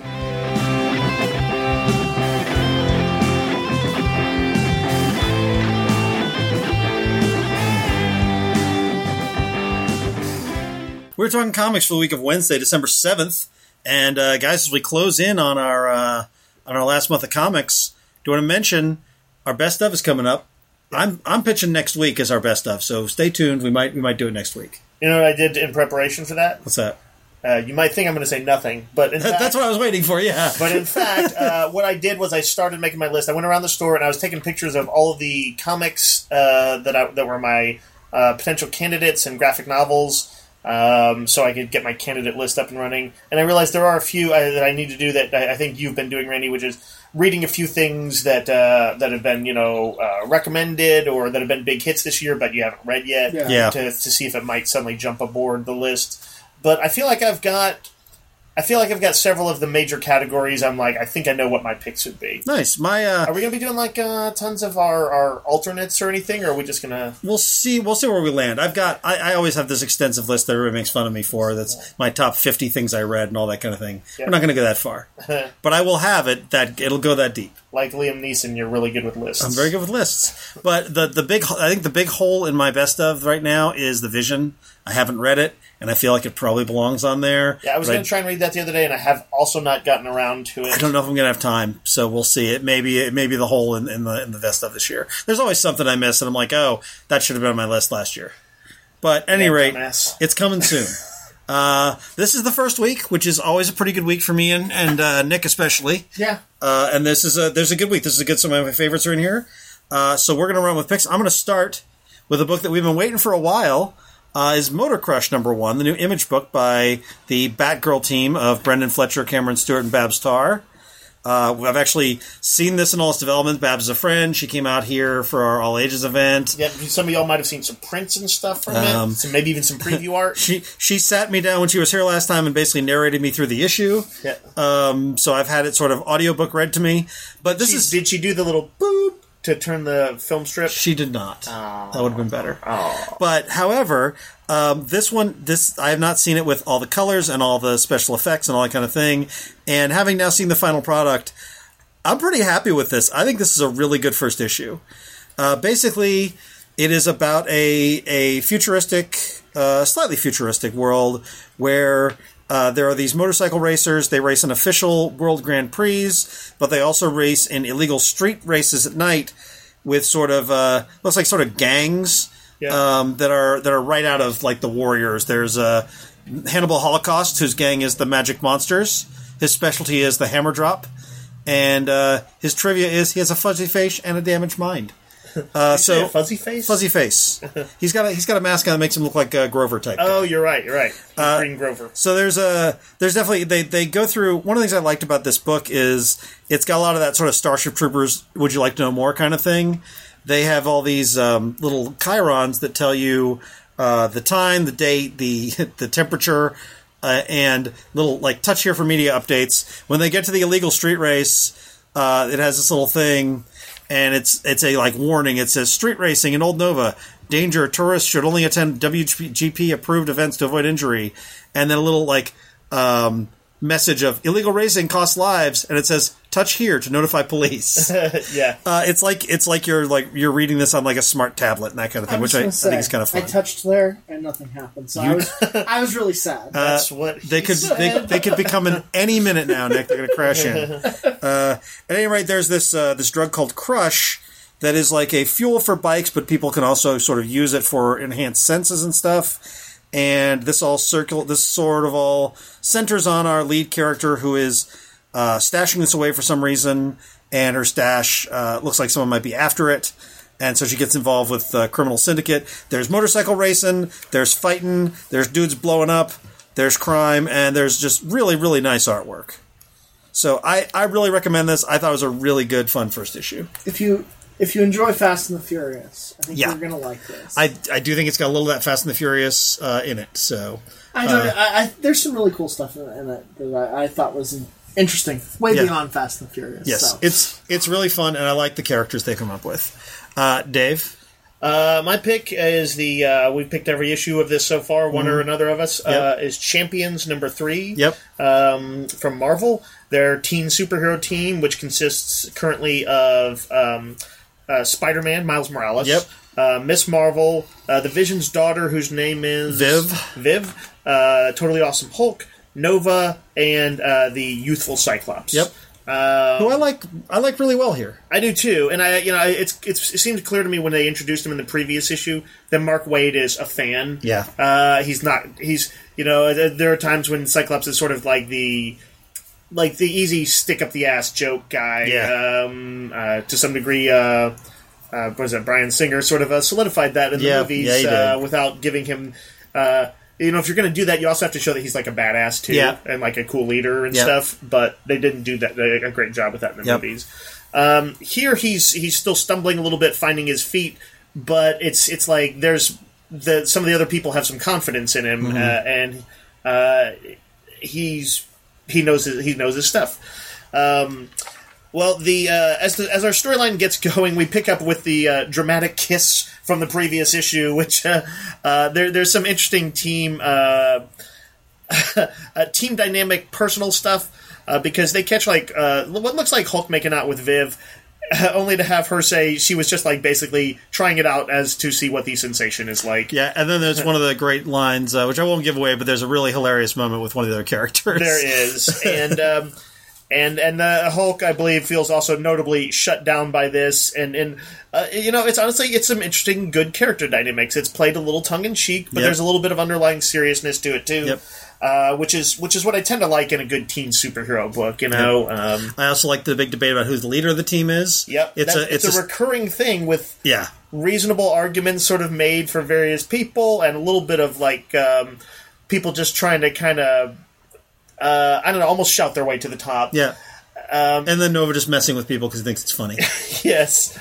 We're talking comics for the week of Wednesday, December 7th. And guys, as we close in on our last month of comics, do you want to mention our best of is coming up? I'm pitching next week as our best of, so stay tuned. We might do it next week. You know what I did in preparation for that? What's that? You might think I'm going to say nothing, but in fact, that's what I was waiting for. Yeah. But in fact, what I did was I started making my list. I went around the store and I was taking pictures of all of the comics that were my potential candidates and graphic novels. So I could get my candidate list up and running. And I realized there are a few that I need to do that I think you've been doing, Randy, which is reading a few things that have been, recommended or that have been big hits this year, but you haven't read yet. Yeah. To see if it might suddenly jump aboard the list. But I feel like I've got several of the major categories. I'm like, I think I know what my picks would be. Nice. Are we going to be doing tons of our alternates or anything, or are we just going to? We'll see where we land. I always have this extensive list that everybody makes fun of me for. That's my top 50 things I read and all that kind of thing. Yeah. We're not going to go that far, but I will have it that it'll go that deep. Like Liam Neeson, you're really good with lists. I'm very good with lists. But I think the big hole in my best of right now is The Vision. I haven't read it, and I feel like it probably belongs on there. Yeah, I was going to try and read that the other day, and I have also not gotten around to it. I don't know if I'm going to have time, so we'll see. It may be the hole in the best of this year. There's always something I miss, and I'm like, oh, that should have been on my list last year. But at any rate, it's coming soon. This is the first week, which is always a pretty good week for me and Nick especially. Yeah. And there's a good week. This is a good. Some of my favorites are in here. So we're going to run with picks. I'm going to start with a book that we've been waiting for a while. Is Motor Crush #1, the new Image book by the Batgirl team of Brendan Fletcher, Cameron Stewart, and Babs Tarr. I've actually seen this in all its development. Babs is a friend. She came out here for our All Ages event. Yeah, some of y'all might have seen some prints and stuff from it. So maybe even some preview art. She sat me down when she was here last time and basically narrated me through the issue. Yeah. So I've had it sort of audiobook read to me. But did she do the little boop to turn the film strip? She did not. Oh. That would have been better. Oh. But, however, this I have not seen it with all the colors and all the special effects and all that kind of thing. And having now seen the final product, I'm pretty happy with this. I think this is a really good first issue. Basically, it is about a futuristic, slightly futuristic world where there are these motorcycle racers. They race in official World Grand Prix, but they also race in illegal street races at night with looks like sort of gangs that are right out of like the Warriors. There's Hannibal Holocaust, whose gang is the Magic Monsters. His specialty is the hammer drop, and his trivia is he has a fuzzy face and a damaged mind. So fuzzy face? Fuzzy face. He's got a mask on that makes him look like a Grover type. Oh, you're right. Green Grover. So there's definitely they go through. One of the things I liked about this book is it's got a lot of that sort of Starship Troopers. Would you like to know more kind of thing? They have all these little chyrons that tell you the time, the date, the temperature, and little like touch here for media updates. When they get to the illegal street race, it has this little thing. And it's a like warning. It says street racing in Old Nova. Danger. Tourists should only attend WGP approved events to avoid injury. And then a little like message of illegal racing costs lives, and it says touch here to notify police. Yeah. It's like you're reading this on like a smart tablet and that kind of thing, which I think is kind of fun. I touched there and nothing happened, so I was really sad. That's what they could be coming any minute now, Nick. They're going to crash in. At any rate, there's this drug called Crush that is like a fuel for bikes, but people can also sort of use it for enhanced senses and stuff. And this all centers on our lead character who is stashing this away for some reason, and her stash looks like someone might be after it, and so she gets involved with the criminal syndicate. There's motorcycle racing, there's fighting, there's dudes blowing up, there's crime, and there's just really, really nice artwork. So I really recommend this. I thought it was a really good, fun first issue. If you enjoy Fast and the Furious, I think you're going to like this. I do think it's got a little of that Fast and the Furious in it. So there's some really cool stuff in it that I thought was interesting, way beyond Fast and the Furious. Yes, so. it's really fun, and I like the characters they come up with. Dave? My pick is we picked every issue of this so far, one or another of us, is Champions number 3 from Marvel. Their teen superhero team, which consists currently of Spider-Man, Miles Morales, Miss Marvel, the Vision's daughter, whose name is Viv, Totally Awesome Hulk, Nova, and the youthful Cyclops. Who I like really well here. I do too, and it seemed clear to me when they introduced him in the previous issue that Mark Waid is a fan. Yeah, he's not. He's there are times when Cyclops is sort of like the easy stick up the ass joke guy. Yeah. To some degree, what is that? Bryan Singer sort of solidified that in the movies without giving him. If you're going to do that, you also have to show that he's like a badass too, and like a cool leader and stuff. But they didn't do that a great job with that in the movies. Here, he's still stumbling a little bit, finding his feet. But it's like there's some of the other people have some confidence in him, and he knows his stuff. Well, as our storyline gets going, we pick up with the dramatic kiss from the previous issue, which there's some interesting team dynamic personal stuff because they catch what looks like Hulk making out with Viv, only to have her say she was just like basically trying it out as to see what the sensation is like. Yeah, and then there's one of the great lines, which I won't give away, but there's a really hilarious moment with one of the other characters. There is, and the Hulk, I believe, feels also notably shut down by this, and it's honestly some interesting, good character dynamics. It's played a little tongue in cheek, but there's a little bit of underlying seriousness to it too. Which is what I tend to like in a good teen superhero book. I also like the big debate about who the leader of the team is. It's a recurring thing with reasonable arguments sort of made for various people, and a little bit of people just trying to kind of almost shout their way to the top. Yeah, and then Nova just messing with people because he thinks it's funny. Yes,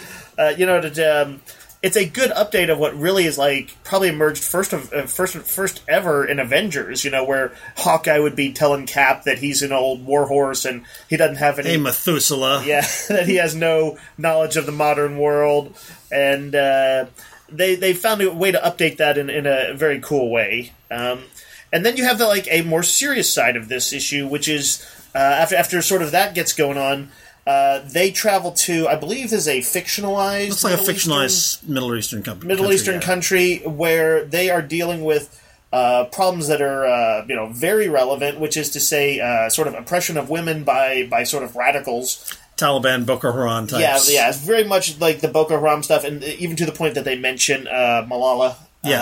it's a good update of what really is probably emerged first ever in Avengers. Where Hawkeye would be telling Cap that he's an old warhorse and he doesn't have any. Hey, Methuselah. Yeah, that he has no knowledge of the modern world, and they found a way to update that in a very cool way. And then you have a more serious side of this issue, which is after sort of that gets going on. They travel to, I believe, there's a fictionalized... Looks like a fictionalized Middle Eastern country. Middle Eastern country where they are dealing with problems that are, very relevant, which is to say sort of oppression of women by sort of radicals. Taliban, Boko Haram types. Yeah, it's very much like the Boko Haram stuff, and even to the point that they mention Malala.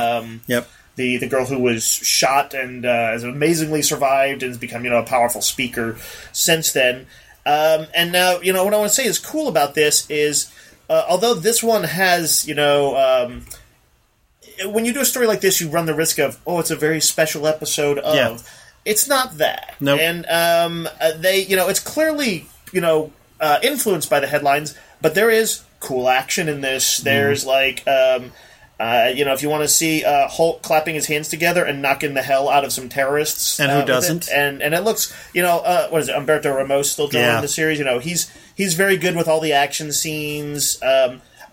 The girl who was shot and has amazingly survived and has become, a powerful speaker since then. And now, what I want to say is cool about this is, although this one has, when you do a story like this, you run the risk of, it's a very special episode of. Yeah. It's not that. Nope. And it's clearly, influenced by the headlines, but there is cool action in this. There's if you want to see Hulk clapping his hands together and knocking the hell out of some terrorists, and who doesn't? And it looks, what is it? Umberto Ramos still drawing the series. He's very good with all the action scenes.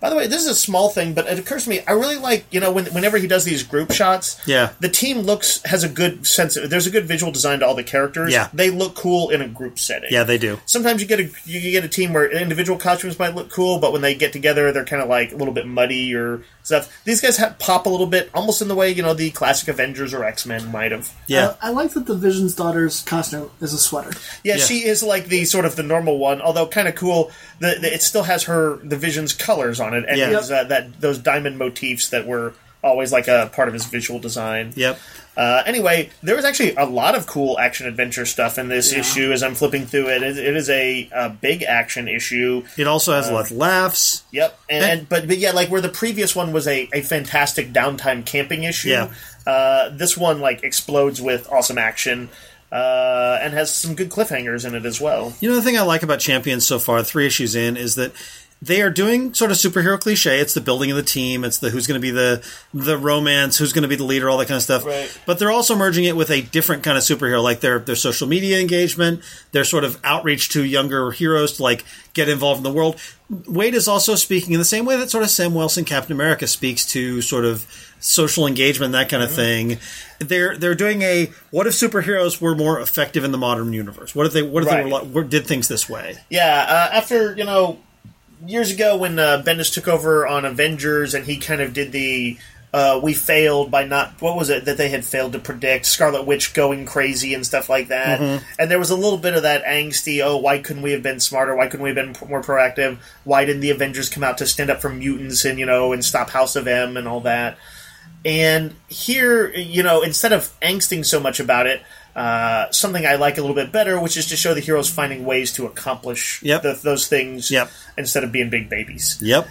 By the way, this is a small thing, but it occurs to me, I really like, whenever he does these group shots, the team has a good sense of, there's a good visual design to all the characters. Yeah. They look cool in a group setting. Yeah, they do. Sometimes you get a team where individual costumes might look cool, but when they get together, they're kind of like a little bit muddy or stuff. These guys pop a little bit, almost in the way, the classic Avengers or X-Men might have. Yeah. I like that the Vision's daughter's costume is a sweater. Yeah, she is like the sort of the normal one, although kind of cool. It still has the Vision's colors on it, and those diamond motifs that were always like a part of his visual design. Yep. Anyway, there was actually a lot of cool action-adventure stuff in this issue as I'm flipping through it. It is a big action issue. It also has a lot of laughs. Yep. But yeah, like where the previous one was a fantastic downtime camping issue, this one like explodes with awesome action. And has some good cliffhangers in it as well. The thing I like about Champions so far, 3 issues in, is that they are doing sort of superhero cliche. It's the building of the team. It's the who's going to be the romance, who's going to be the leader, all that kind of stuff. Right. But they're also merging it with a different kind of superhero, like their social media engagement, their sort of outreach to younger heroes to like get involved in the world. Wade is also speaking in the same way that sort of Sam Wilson Captain America speaks to sort of social engagement, that kind of thing. They're doing what if superheroes were more effective in the modern universe? What if they did things this way? Yeah, after years ago when Bendis took over on Avengers and he kind of did the we failed by not, what was it that they had failed to predict, Scarlet Witch going crazy and stuff like that. And there was a little bit of that angsty, why couldn't we have been smarter, why couldn't we have been more proactive, why didn't the Avengers come out to stand up for mutants and and stop House of M and all that. And here, instead of angsting so much about it, something I like a little bit better, which is to show the heroes finding ways to accomplish those things instead of being big babies. Yep.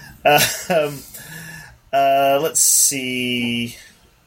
Let's see.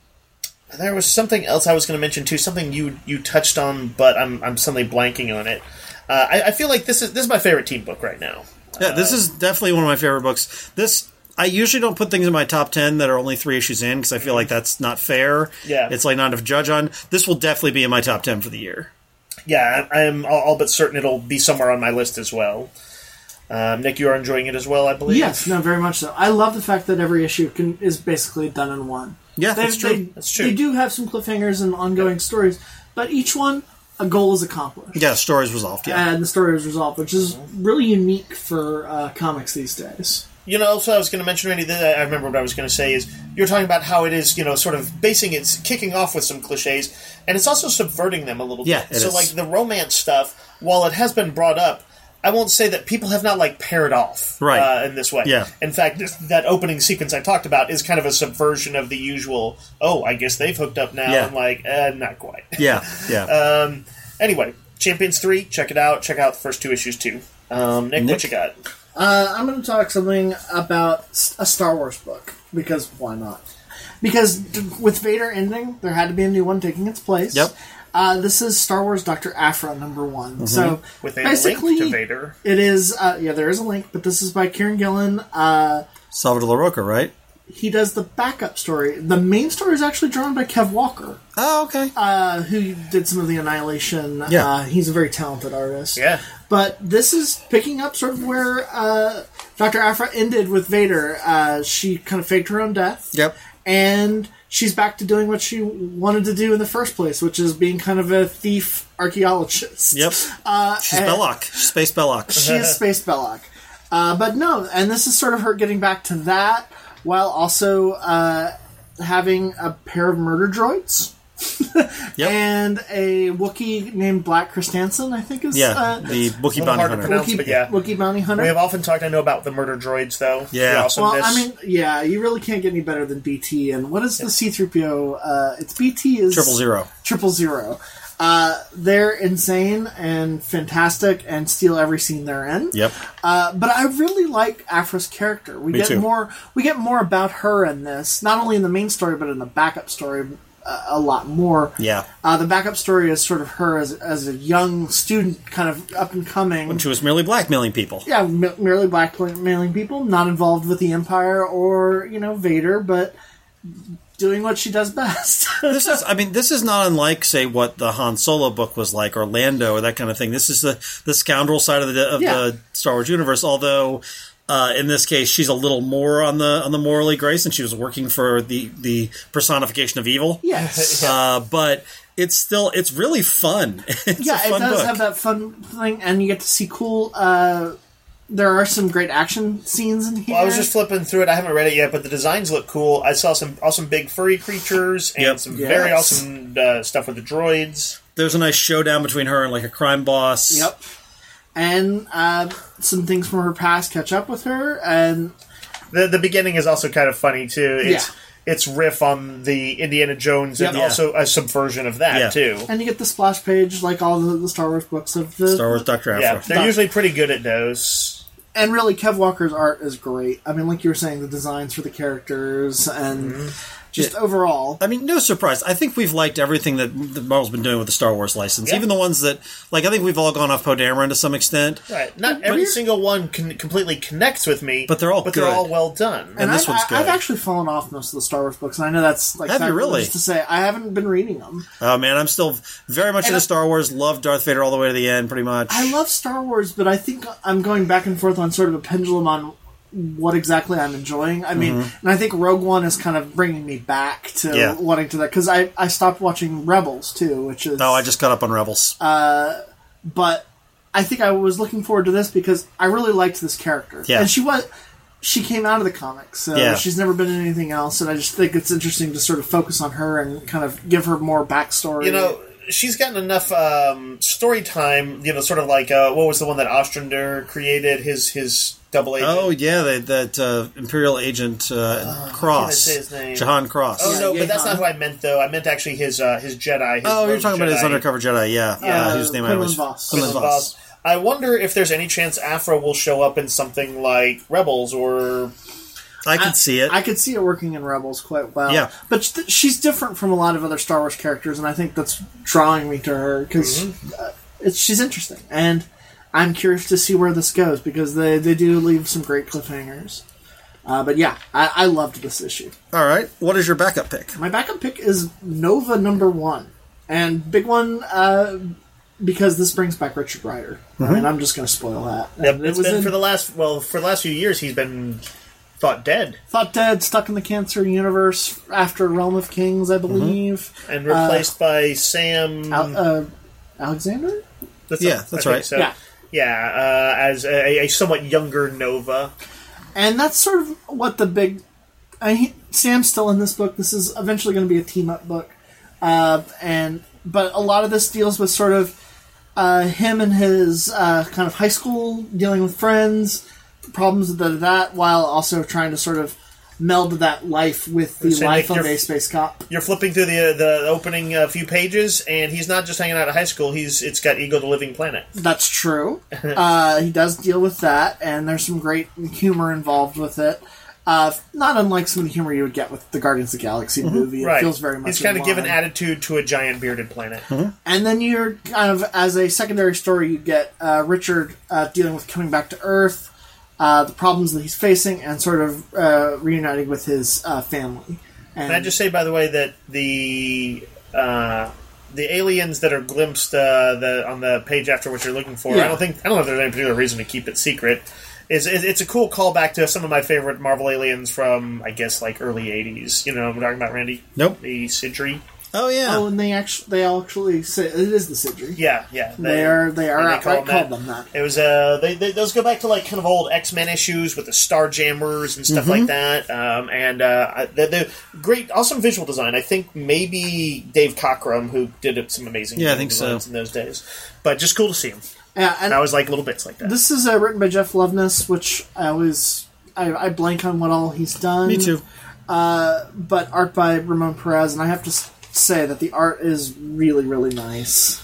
There was something else I was going to mention too. Something you touched on, but I'm suddenly blanking on it. I feel like this is my favorite team book right now. Yeah, this is definitely one of my favorite books. I usually don't put things in my top 10 that are only 3 issues in because I feel like that's not fair. Yeah. It's like not enough to judge on. This will definitely be in my top 10 for the year. Yeah, I'm all but certain it'll be somewhere on my list as well. Nick, you are enjoying it as well, I believe? Yes, no, very much so. I love the fact that every issue is basically done in one. Yeah, that's true. That's true. They do have some cliffhangers and ongoing stories, but each one, a goal is accomplished. Yeah, story's resolved, yeah. And the story is resolved, which is really unique for comics these days. Also I was going to mention, Randy, that I remember what I was going to say is, you're talking about how it is, sort of it's kicking off with some cliches, and it's also subverting them a little bit. Yeah, so, like, the romance stuff, while it has been brought up, I won't say that people have not, like, paired off in this way. Yeah. In fact, that opening sequence I talked about is kind of a subversion of the usual, I guess they've hooked up now, and, like, not quite. Yeah, yeah. Anyway, Champions 3, check it out. Check out the first 2 issues, too. Nick, what you got? I'm going to talk something about a Star Wars book, because why not? Because with Vader ending, there had to be a new one taking its place. Yep. This is Star Wars Dr. Aphra #1. So with a basically, link to Vader. It is, there is a link, but this is by Kieran Gillen. Salvador LaRocca, right? He does the backup story. The main story is actually drawn by Kev Walker. Oh, okay. Who did some of the Annihilation. Yeah. He's a very talented artist. Yeah. But this is picking up sort of where Dr. Aphra ended with Vader. She kind of faked her own death. Yep. And she's back to doing what she wanted to do in the first place, which is being kind of a thief archaeologist. Yep. She's Belloc. She's Space Belloc. She is Space Belloc. But no, and this is sort of her getting back to that, while also having a pair of murder droids. Yep. And a Wookiee named Black Christensen, I think is... the Wookiee Bounty hard to Hunter. pronounce, but yeah. Wookiee Bounty Hunter. We have often talked, I know, about the murder droids, though. Yeah. The awesomeness. Well, I mean, yeah, you really can't get any better than BT. And what is the C-3PO? It's BT is... 000. 000. They're insane and fantastic and steal every scene they're in. Yep. But I really like Aphra's character. We get more about her in this, not only in the main story, but in the backup story a lot more. Yeah. The backup story is sort of her as a young student, kind of up and coming. When she was merely blackmailing people. Yeah, merely blackmailing people, not involved with the Empire or, Vader, but doing what she does best. This is not unlike, say, what the Han Solo book was like, or Lando, or that kind of thing. This is the scoundrel side of the Star Wars universe, although In this case, she's a little more on the morally gray since she was working for the personification of evil. Yes. But it's really fun. It's Yeah, a fun it does book. have that fun thing, and you get to see cool. There are some great action scenes in here. Well, I was just flipping through it. I haven't read it yet, but the designs look cool. I saw some awesome big furry creatures and some very awesome stuff with the droids. There's a nice showdown between her and like a crime boss. Yep. And some things from her past catch up with her, and The beginning is also kind of funny too. It's riff on the Indiana Jones and also a subversion of that too. And you get the splash page like all the Star Wars books of the Star Wars Dr. Aphra. Yeah, they're usually pretty good at those. And really, Kev Walker's art is great. I mean, like you were saying, the designs for the characters and just overall. I mean, no surprise. I think we've liked everything that Marvel's been doing with the Star Wars license. Even the ones that, like, I think we've all gone off Poe Dameron to some extent. Right. Not every single one completely connects with me, but they're all good. They're all well done. And this one's good. I've actually fallen off most of the Star Wars books, and I know that's like have you really? To say I haven't been reading them. Oh man, I'm still very much into Star Wars. Love Darth Vader all the way to the end, pretty much. I love Star Wars, but I think I'm going back and forth on sort of a pendulum on what exactly I'm enjoying. I mean, and I think Rogue One is kind of bringing me back to wanting to that, because I stopped watching Rebels too, which is I just got up on Rebels. But I think I was looking forward to this because I really liked this character, and she came out of the comics, so she's never been in anything else, and I just think it's interesting to sort of focus on her and kind of give her more backstory. You know, she's gotten enough story time, you know, sort of like, what was the one that Ostrander created, his double agent? Oh, yeah, that Imperial Agent Cross. Say his name? Jahan Cross. Oh, no, but that's not who I meant, though. I meant actually his Jedi. You're talking about his undercover Jedi, whose name I was... Quinlan Vos. I wonder if there's any chance Aphra will show up in something like Rebels or... I could see it. I could see it working in Rebels quite well. Yeah. But she's different from a lot of other Star Wars characters, and I think that's drawing me to her, because she's interesting. And I'm curious to see where this goes, because they do leave some great cliffhangers. But yeah, I loved this issue. All right. What is your backup pick? My backup pick is Nova #1. And big one, because this brings back Richard Rider. I mean, I'm just going to spoil that. Yep, it's been for the last few years, he's been... Thought dead, stuck in the Cancer universe after Realm of Kings, I believe, and replaced by Sam Alexander. That's right. So. Yeah, as a somewhat younger Nova, and that's sort of what the big. Sam's still in this book. This is eventually going to be a team up book, but a lot of this deals with sort of him and his kind of high school, dealing with friends. Problems with that, while also trying to sort of meld that life with the life of a space cop. You're flipping through the opening few pages, and he's not just hanging out at high school. It's got Ego the Living Planet. That's true. He does deal with that, and there's some great humor involved with it. Not unlike some of the humor you would get with the Guardians of the Galaxy movie. It feels very much. He's kind of given attitude to a giant bearded planet. And then you're kind of, as a secondary story, you get Richard dealing with coming back to Earth. The problems that he's facing, and sort of reuniting with his family. And Can I just say, by the way, that the aliens that are glimpsed on the page after what you're looking for, I don't know if there's any particular reason to keep it secret. It's a cool callback to some of my favorite Marvel aliens from, I guess, like early '80s. You know what I'm talking about, Randy? Nope. The Sidri. Oh yeah. Oh, and they actually say it is the Sidri. Yeah. They are outright called them that. It was those go back to like kind of old X-Men issues with the Starjammers and stuff like that. And the great, awesome visual design. I think maybe Dave Cockrum, who did some amazing designs in those days. But just cool to see him. Yeah, and I always like little bits like that. This is written by Jeff Loveness, which I blank on what all he's done. Me too. But art by Ramon Perez, and I have to say that the art is really, really nice.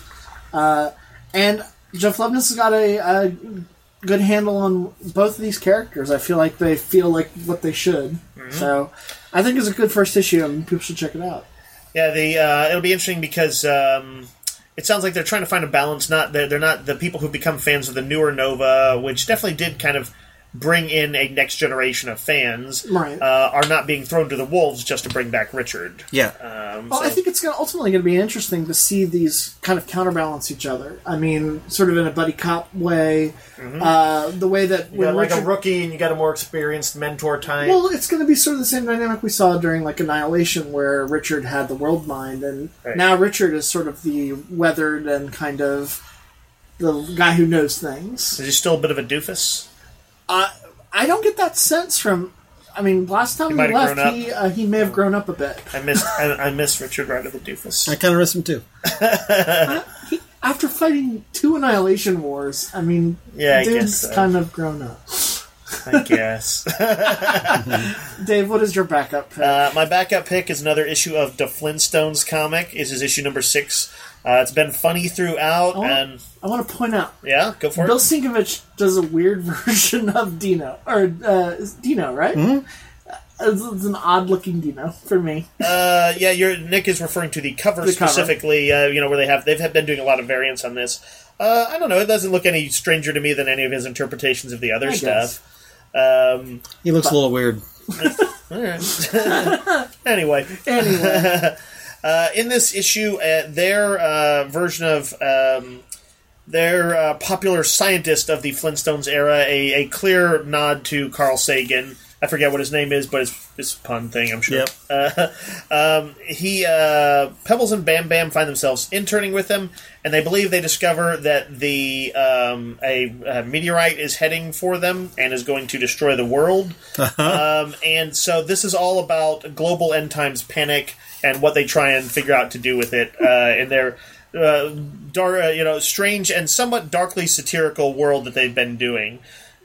And Jeff Loveness has got a good handle on both of these characters. I feel like they feel like what they should. So I think it's a good first issue, and people should check it out. Yeah, it'll be interesting because it sounds like they're trying to find a balance. They're not the people who become fans of the newer Nova, which definitely did kind of bring in a next generation of fans, right. Are not being thrown to the wolves just to bring back Richard. Yeah. I think it's ultimately going to be interesting to see these kind of counterbalance each other. I mean, sort of in a buddy cop way. The way that you got Richard, a rookie and you got a more experienced mentor type. Well, it's going to be sort of the same dynamic we saw during like Annihilation, where Richard had the world mind, and now Richard is sort of the weathered and kind of the guy who knows things. Is he still a bit of a doofus? I don't get that sense from. I mean, last time he left, he may have grown up a bit. I miss Richard Rider the doofus. I kind of miss him too. After fighting 2 Annihilation Wars, I mean, dude's kind of grown up. I guess. Dave, what is your backup pick? My backup pick is another issue of the Flintstones comic. This is issue number 6. It's been funny throughout, I want to point out. Yeah, go for Bill Sienkiewicz does a weird version of Dino, or Dino, right? Mm-hmm. It's an odd-looking Dino for me. Nick is referring to the cover specifically. Where they've been doing a lot of variants on this. I don't know. It doesn't look any stranger to me than any of his interpretations of the other stuff. He looks a little weird. Anyway. In this issue, their version of their popular scientist of the Flintstones era, a clear nod to Carl Sagan. I forget what his name is, but it's a pun thing, I'm sure. Yep. Pebbles and Bam Bam find themselves interning with him, and they believe they discover that a meteorite is heading for them and is going to destroy the world. And so this is all about global end times panic and what they try and figure out to do with it in their strange and somewhat darkly satirical world that they've been doing.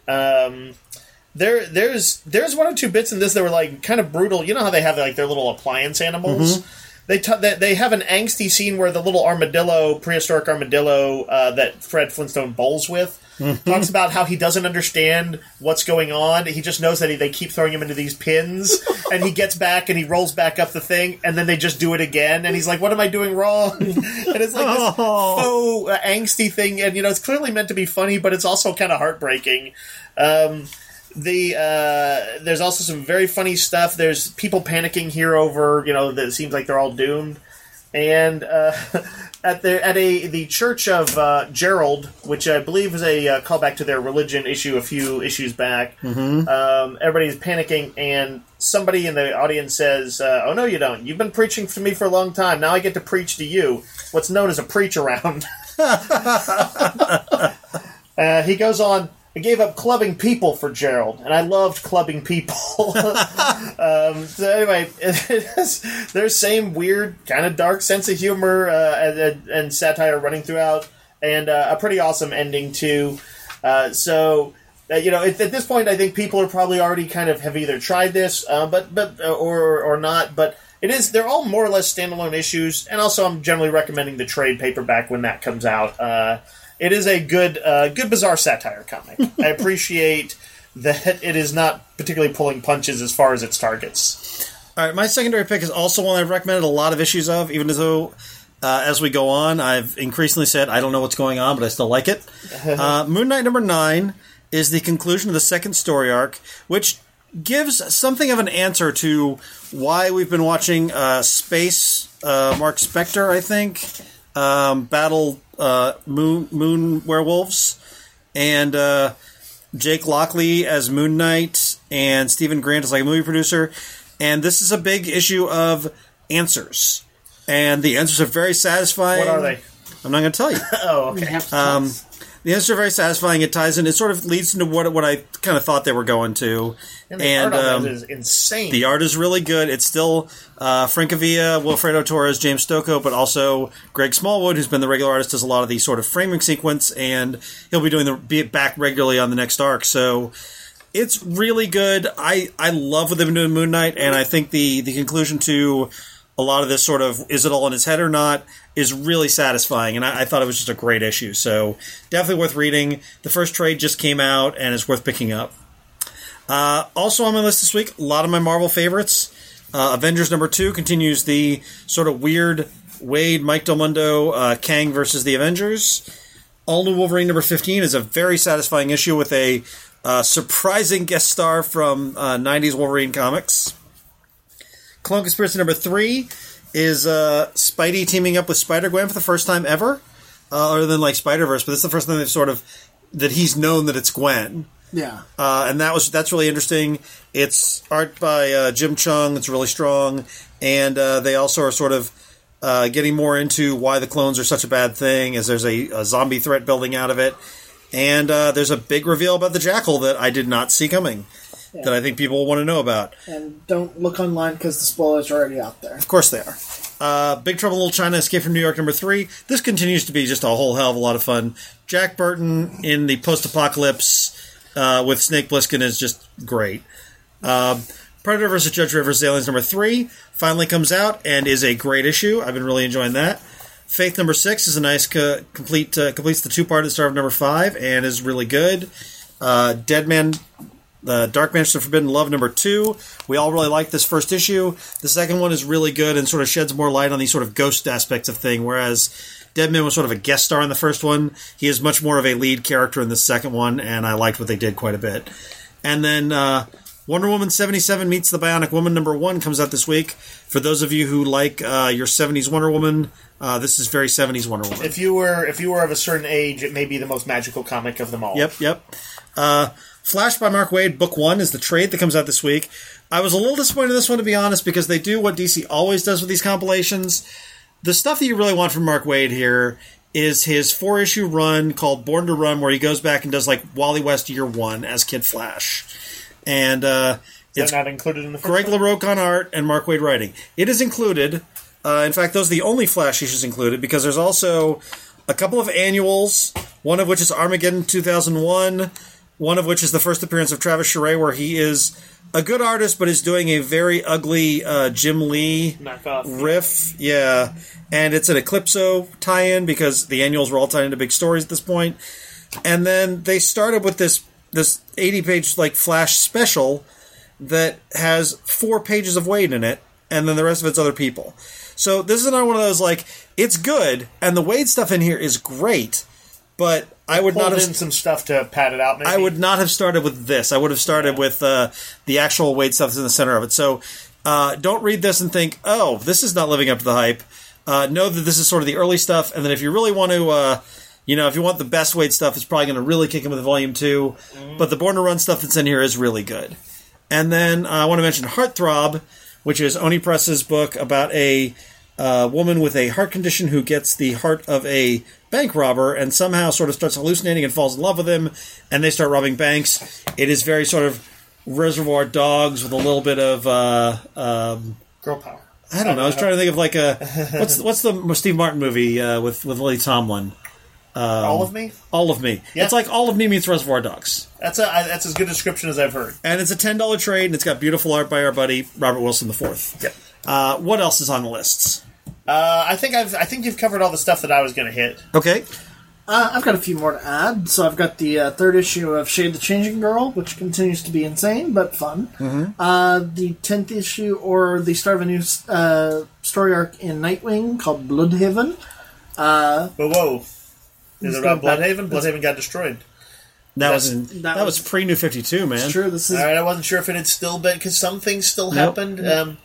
There's one or two bits in this that were like kind of brutal. You know how they have like their little appliance animals? Mm-hmm. They have an angsty scene where the little prehistoric armadillo that Fred Flintstone bowls with, talks about how he doesn't understand what's going on. He just knows that they keep throwing him into these pins, and he gets back and he rolls back up the thing, and then they just do it again, and he's like, "What am I doing wrong?" And it's like this faux angsty thing, and it's clearly meant to be funny, but it's also kind of heartbreaking. There's also some very funny stuff. There's people panicking here over, that it seems like they're all doomed. And at the Church of Gerald, which I believe is a callback to their religion issue a few issues back, everybody's panicking, and somebody in the audience says, "Oh, no, you don't. You've been preaching to me for a long time. Now I get to preach to you." What's known as a preach-around. He goes on, "I gave up clubbing people for Gerald, and I loved clubbing people." So anyway, there's same weird, kind of dark sense of humor and satire running throughout, and a pretty awesome ending too. At this point, I think people are probably already kind of have either tried this, or not. But they're all more or less standalone issues, and also I'm generally recommending the trade paperback when that comes out. It is a good bizarre satire comic. I appreciate that it is not particularly pulling punches as far as its targets. All right, my secondary pick is also one I've recommended a lot of issues of, even though as we go on, I've increasingly said I don't know what's going on, but I still like it. Moon Knight number 9 is the conclusion of the second story arc, which gives something of an answer to why we've been watching Space Mark Spector, I think, battle Moon Werewolves, and Jake Lockley as Moon Knight, and Stephen Grant as like a movie producer. And this is a big issue of answers, and the answers are very satisfying. What are they? I'm not going to tell you. Oh, okay. The answers are very sasatisfying. It ties in. It sort of leads into what I kind of thought they were going to. And the art on that is insane. The art is really good. It's still Francavilla, Wilfredo Torres, James Stocco, but also Greg Smallwood, who's been the regular artist, does a lot of the sort of framing sequence, and he'll be back regularly on the next arc. So it's really good. I love what they've been doing Moon Knight, and I think the conclusion to a lot of this sort of, is it all in his head or not, is really satisfying, and I thought it was just a great issue. So definitely worth reading. The first trade just came out, and it's worth picking up. Also on my list this week, a lot of my Marvel favorites. Avengers number 2 continues the sort of weird Wade, Mike Del Mundo, Kang versus the Avengers. All New Wolverine number 15 is a very satisfying issue with a surprising guest star from 90s Wolverine comics. Clone Conspiracy number 3 is Spidey teaming up with Spider-Gwen for the first time ever, other than like Spider-Verse, but this is the first time they've sort of that he's known that it's Gwen. Yeah. And that's really interesting. It's art by Jim Chung. It's really strong, and they also are sort of getting more into why the clones are such a bad thing, as there's a zombie threat building out of it, and there's a big reveal about the Jackal that I did not see coming. Yeah. That I think people want to know about. And don't look online because the spoilers are already out there. Of course they are. Big Trouble in Little China, Escape from New York, #3. This continues to be just a whole hell of a lot of fun. Jack Burton in the post-apocalypse with Snake Plissken is just great. Predator vs. Judge Rivers, Aliens #3 finally comes out and is a great issue. I've been really enjoying that. Faith #6 is a nice completes the two-part at the start of #5 and is really good. Deadman... The Dark Mansion of Forbidden Love #2. We all really like this first issue. The second one is really good and sort of sheds more light on these sort of ghost aspects of thing, whereas Deadman was sort of a guest star in the first one. He is much more of a lead character in the second one, and I liked what they did quite a bit. And then Wonder Woman 77 Meets the Bionic Woman #1 comes out this week. For those of you who like your 70s Wonder Woman, this is very 70s Wonder Woman. If you were of a certain age, it may be the most magical comic of them all. Yep. Flash by Mark Waid, Book 1 is the trade that comes out this week. I was a little disappointed in this one, to be honest, because they do what DC always does with these compilations. The stuff that you really want from Mark Waid here is his 4-issue run called Born to Run, where he goes back and does like Wally West Year 1 as Kid Flash. And it's not included in the first Greg one? LaRocque on art and Mark Waid writing. It is included. In fact, those are the only Flash issues included, because there's also a couple of annuals, one of which is Armageddon 2001, one of which is the first appearance of Travis Charest, where he is a good artist, but is doing a very ugly Jim Lee knockoff riff. Yeah. And it's an Eclipso tie-in, because the annuals were all tied into big stories at this point. And then they started with this 80-page like Flash special that has 4 pages of Waid in it, and then the rest of it's other people. So this is another one of those, like, it's good, and the Waid stuff in here is great, but I would not have in some stuff to pad it out. Maybe. I would not have started with this. I would have started with the actual Waid stuff that's in the center of it. So don't read this and think, oh, this is not living up to the hype. Know that this is sort of the early stuff, and then if you really want to, if you want the best Waid stuff, it's probably going to really kick in with Volume 2. Mm-hmm. But the Born to Run stuff that's in here is really good. And then I want to mention Heartthrob, which is Oni Press's book about a woman with a heart condition who gets the heart of a bank robber and somehow sort of starts hallucinating and falls in love with him, and they start robbing banks. It is very sort of Reservoir Dogs with a little bit of girl power. I don't know. I was trying to think of like a what's the Steve Martin movie with Lily Tomlin? All of Me. All of Me. Yeah. It's like All of Me meets Reservoir Dogs. That's as good a description as I've heard. And it's a $10 trade, and it's got beautiful art by our buddy Robert Wilson IV. Yep. What else is on the lists? I think you've covered all the stuff that I was going to hit. Okay. I've got a few more to add. So I've got the 3rd issue of Shade the Changing Girl, which continues to be insane but fun. Mm-hmm. The 10th issue, or the start of a new story arc in Nightwing called Bloodhaven. Whoa. Is it about Bloodhaven? Bloodhaven got destroyed. That was pre-New 52, man. It's true. This is... All right, I wasn't sure if it had still been, because some things still happened.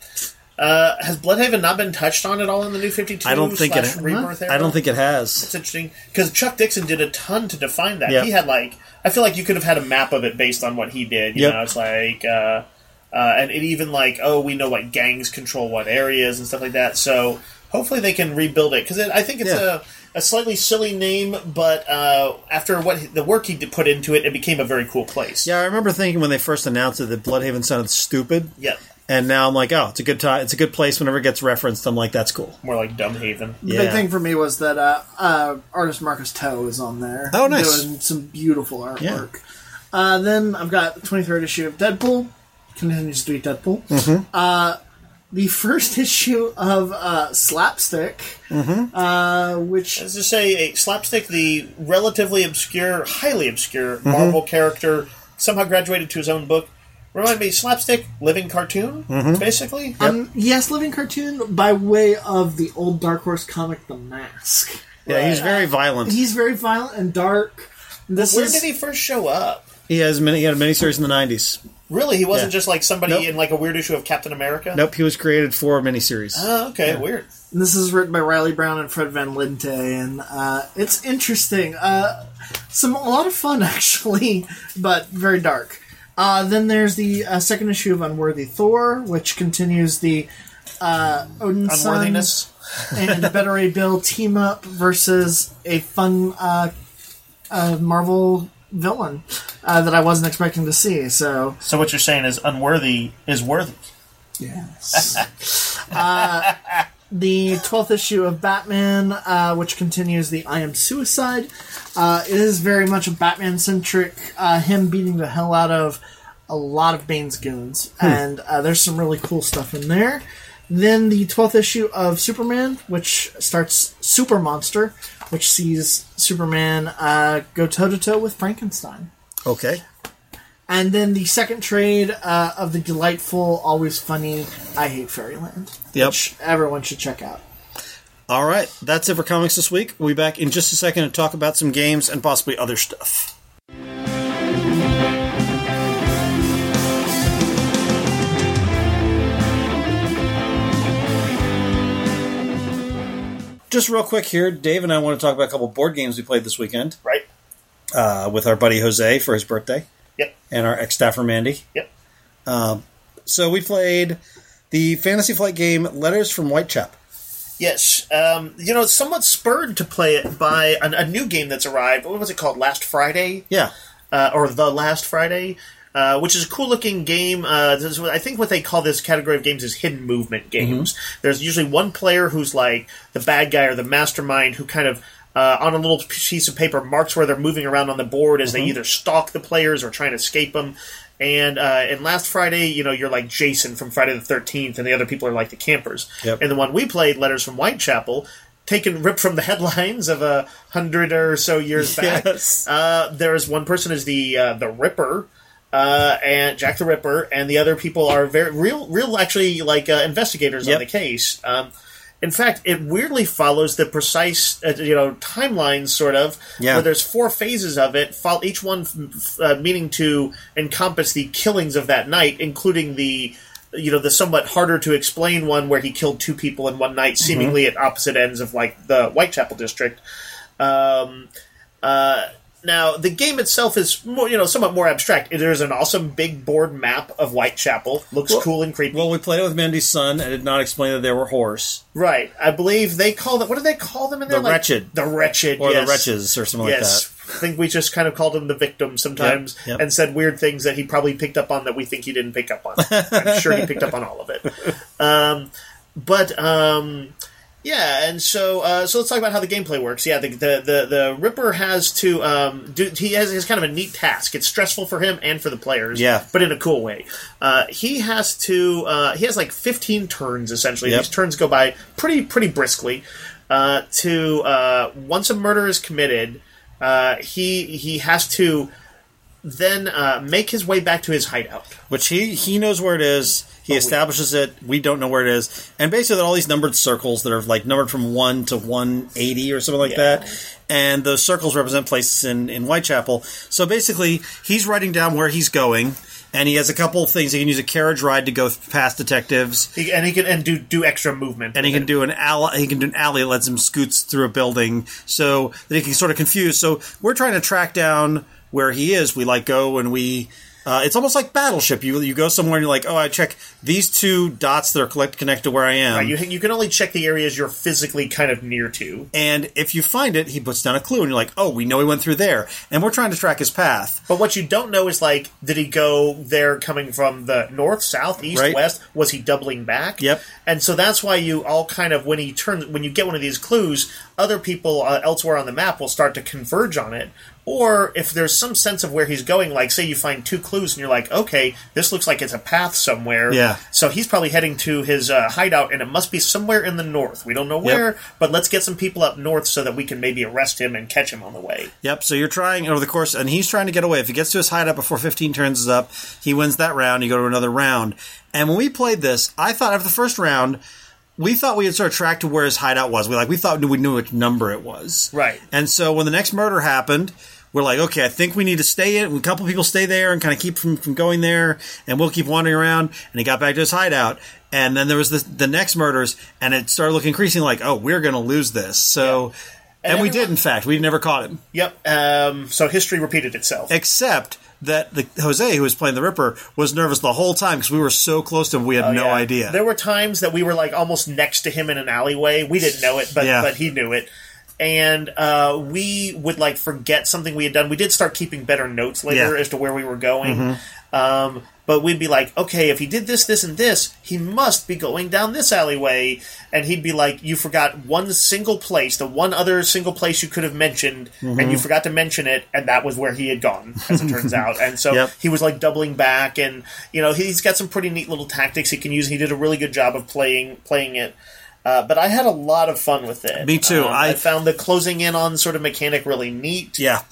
Has Bloodhaven not been touched on at all in the New 52? I don't think it. Rebirth era? I don't think it has. It's interesting because Chuck Dixon did a ton to define that. Yep. He had I feel like you could have had a map of it based on what he did. You know, it's like, and it even we know what gangs control what areas and stuff like that. So hopefully they can rebuild it, because I think it's a slightly silly name, but after the work he put into it, it became a very cool place. Yeah, I remember thinking when they first announced it that Bloodhaven sounded stupid. Yeah. And now I'm like, oh, it's a good time. It's a good place. Whenever it gets referenced, I'm like, that's cool. More like Dumbhaven. The big thing for me was that artist Marcus Toe is on there. Oh, nice. Doing some beautiful artwork. Then I've got the 23rd issue of Deadpool. Continues to be Deadpool. Mm-hmm. The 1st issue of Slapstick, which... Let's just say, Slapstick, the relatively obscure, highly obscure Marvel character, somehow graduated to his own book. Remind me, Slapstick, living cartoon, basically? Yep. Yes, living cartoon by way of the old Dark Horse comic, The Mask. Yeah, he's very violent. He's very violent and dark. Where did he first show up? He had a miniseries in the 90s. Really? He wasn't Yeah. just like somebody Nope. in like a weird issue of Captain America? Nope, he was created for a miniseries. Oh, okay, weird. And this is written by Riley Brown and Fred Van Linte, and it's interesting. A lot of fun, actually, but very dark. Then there's the second issue of Unworthy Thor, which continues the Odin Unworthiness? and Beta Ray Bill team up versus a fun Marvel villain that I wasn't expecting to see. So what you're saying is Unworthy is worthy. yes. The 12th issue of Batman, which continues the I Am Suicide, is very much a Batman-centric, him beating the hell out of a lot of Bane's goons. And there's some really cool stuff in there. Then the 12th issue of Superman, which starts Super Monster, which sees Superman go toe-to-toe with Frankenstein. Okay. And then the second trade of the delightful, always funny I Hate Fairyland, Yep. which everyone should check out. All right, that's it for comics this week. We'll be back in just a second to talk about some games and possibly other stuff. Just real quick here, Dave and I want to talk about a couple board games we played this weekend. Right? With our buddy Jose for his birthday. Yep. And our ex-staffer Mandy. Yep. So we played the Fantasy Flight game Letters from Whitechapel. Yes. It's somewhat spurred to play it by a new game that's arrived. What was it called? Last Friday? Yeah. Or The Last Friday? Which is a cool-looking game. I think what they call this category of games is hidden movement games. Mm-hmm. There's usually one player who's like the bad guy or the mastermind who kind of, on a little piece of paper, marks where they're moving around on the board as they either stalk the players or try to escape them. And in Last Friday, you're like Jason from Friday the 13th, and the other people are like the campers. Yep. And the one we played, Letters from Whitechapel, ripped from the headlines of 100 or so years back. Yes. There's one person is the Ripper, and Jack the Ripper, and the other people are very real actually like investigators on the case. In fact, it weirdly follows the precise timeline, sort of, where there's 4 phases of it, each one meaning to encompass the killings of that night, including the somewhat harder to explain one where he killed 2 people in one night, seemingly at opposite ends of like the Whitechapel district. Now, the game itself is more, somewhat more abstract. There's an awesome big board map of Whitechapel. Looks cool and creepy. Well, we played it with Mandy's son and did not explain that there were horse. Right. I believe they call it... What do they call them in there? The Wretched. The Wretched, Or yes. the Wretches, or something like that. I think we just kind of called him the victim sometimes Yep. and said weird things that he probably picked up on that we think he didn't pick up on. I'm sure he picked up on all of it. Yeah, and so let's talk about how the gameplay works. Yeah, the Ripper has to he has kind of a neat task. It's stressful for him and for the players, but in a cool way. He has like 15 turns essentially. Yep. These turns go by pretty briskly. Once a murder is committed, he has to then make his way back to his hideout, which he knows where it is. He establishes it. We don't know where it is. And basically all these numbered circles that are like numbered from 1 to 180 or something like that. And those circles represent places in Whitechapel. So basically he's writing down where he's going. And he has a couple of things. He can use a carriage ride to go past detectives. He can do extra movement. And he can do an alley. He can do an alley that lets him scoots through a building so that he can sort of confuse. So we're trying to track down where he is. We go and we... it's almost like Battleship. You go somewhere and you're like, oh, I check these 2 dots that are connected to where I am. Right, you can only check the areas you're physically kind of near to. And if you find it, he puts down a clue, and you're like, oh, we know he went through there. And we're trying to track his path. But what you don't know is, like, did he go there coming from the north, south, east, west? Was he doubling back? Yep. And so that's why you all kind of, when you get one of these clues, other people elsewhere on the map will start to converge on it. Or if there's some sense of where he's going, like say you find 2 clues and you're like, okay, this looks like it's a path somewhere. Yeah. So he's probably heading to his hideout, and it must be somewhere in the north. We don't know where, but let's get some people up north so that we can maybe arrest him and catch him on the way. Yep. So you're trying over the course, and he's trying to get away. If he gets to his hideout before 15 turns is up, he wins that round. You go to another round. And when we played this, I thought after the first round, we thought we had sort of tracked to where his hideout was. We thought we knew which number it was. Right. And so when the next murder happened, we're like, okay, I think we need to stay in. A couple people stay there and kind of keep from going there, and we'll keep wandering around. And he got back to his hideout. And then there was the next murders, and it started looking increasingly like, oh, we're going to lose this. So, and we did, in fact. We never caught him. Yep. So history repeated itself. Except that Jose, who was playing the Ripper, was nervous the whole time because we were so close to him, we had no idea. There were times that we were like almost next to him in an alleyway. We didn't know it, but he knew it. And we would like forget something we had done. We did start keeping better notes later as to where we were going. But we'd be like, okay, if he did this, this, and this, he must be going down this alleyway. And he'd be like, you forgot one single place, the one other single place you could have mentioned, and you forgot to mention it, and that was where he had gone, as it turns out. And so he was like doubling back, and he's got some pretty neat little tactics he can use. He did a really good job of playing it. But I had a lot of fun with it. Me too. I found the closing in on sort of mechanic really neat. Yeah.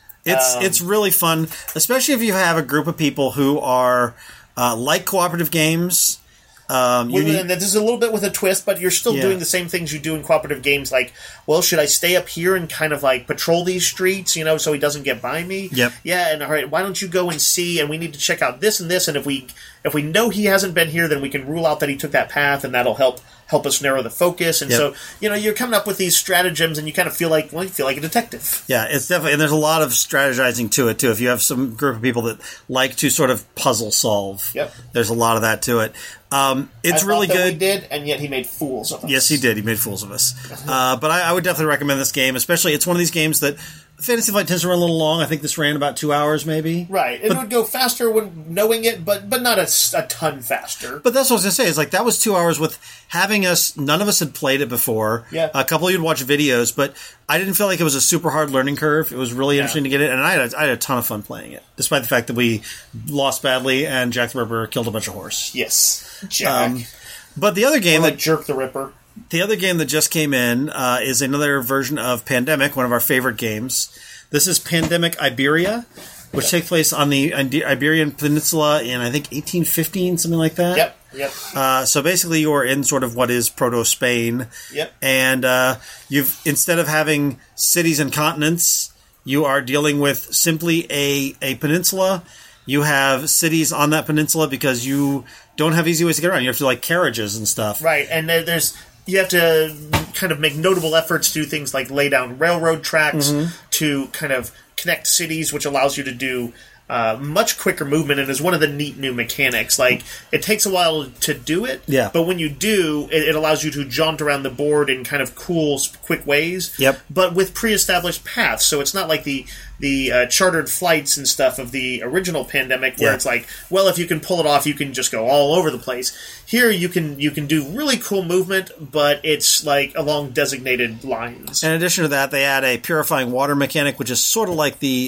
It's really fun, especially if you have a group of people who are like cooperative games. And this is a little bit with a twist, but you're still doing the same things you do in cooperative games. Like, well, should I stay up here and kind of like patrol these streets, so he doesn't get by me? Yep. Yeah, and all right, why don't you go and see? And we need to check out this and this. And if we know he hasn't been here, then we can rule out that he took that path, and that'll help us narrow the focus. And so, you're coming up with these stratagems, and you kind of feel like a detective. Yeah, it's definitely, and there's a lot of strategizing to it too. If you have some group of people that like to sort of puzzle solve, there's a lot of that to it. It's really good. We did, and yet he made fools of us. Yes, he did. He made fools of us. But I would definitely recommend this game, especially it's one of these games that Fantasy Flight tends to run a little long. I think this ran about 2 hours, maybe. Right. It would go faster when knowing it, but not a ton faster. But that's what I was going to say. It's like that was 2 hours with having us. None of us had played it before. Yeah. A couple of you'd watch videos, but I didn't feel like it was a super hard learning curve. It was really interesting to get it, and I had a ton of fun playing it, despite the fact that we lost badly and Jack the Ripper killed a bunch of horse. Yes, Jack. But the other game Jerk the Ripper. The other game that just came in is another version of Pandemic, one of our favorite games. This is Pandemic Iberia, which takes place on the Iberian Peninsula in, I think, 1815, something like that. Yep. So basically you are in sort of what is Proto-Spain. Yep. And you've instead of having cities and continents, you are dealing with simply a peninsula. You have cities on that peninsula because you don't have easy ways to get around. You have to, like, carriages and stuff. Right, and you have to kind of make notable efforts to do things like lay down railroad tracks to kind of connect cities, which allows you to do much quicker movement, and is one of the neat new mechanics. Like, it takes a while to do it, but when you do, it allows you to jaunt around the board in kind of cool, quick ways, but with pre-established paths. So it's not like the chartered flights and stuff of the original Pandemic, where it's like, well, if you can pull it off, you can just go all over the place. Here, you can do really cool movement, but it's like along designated lines. In addition to that, they add a purifying water mechanic, which is sort of like the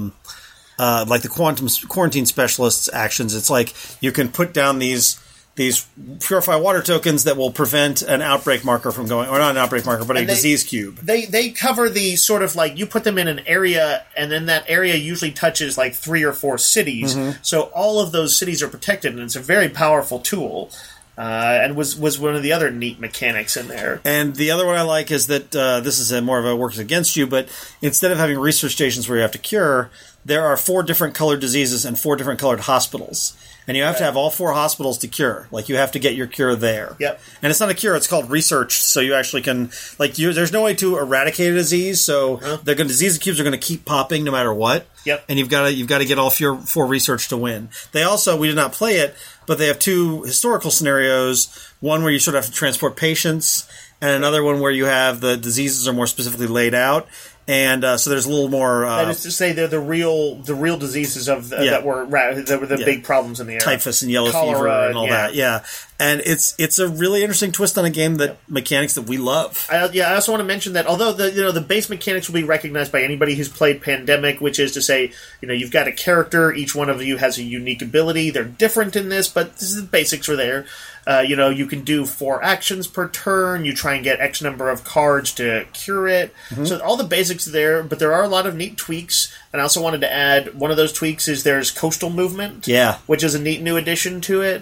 quarantine specialists' actions. It's like you can put down these purify water tokens that will prevent an outbreak marker from going, or not an outbreak marker, but a disease cube. They cover the sort of like, you put them in an area, and then that area usually touches like 3 or 4 cities. So all of those cities are protected, and it's a very powerful tool. And was one of the other neat mechanics in there. And the other one I like is that this is more of a works against you, but instead of having research stations where you have to cure, there are 4 different colored diseases and 4 different colored hospitals. And you have to have all 4 hospitals to cure. Like, you have to get your cure there. Yep. And it's not a cure, it's called research, so you actually can, like, there's no way to eradicate a disease, so disease cubes are going to keep popping no matter what. Yep. And you've got to get all 4 research to win. They also, we did not play it, but they have 2 historical scenarios, one where you sort of have to transport patients, and another one where you have the diseases are more specifically laid out. And so there's a little more. That is to say, they're the real diseases that were the big problems in the era. Typhus and yellow fever and all that. Yeah, and it's a really interesting twist on a game that mechanics that we love. I also want to mention that although the base mechanics will be recognized by anybody who's played Pandemic, which is to say, you've got a character, each one of you has a unique ability. They're different in this, but the basics are there. You can do 4 actions per turn. You try and get X number of cards to cure it. So all the basics are there, but there are a lot of neat tweaks. And I also wanted to add, one of those tweaks is there's coastal movement, which is a neat new addition to it.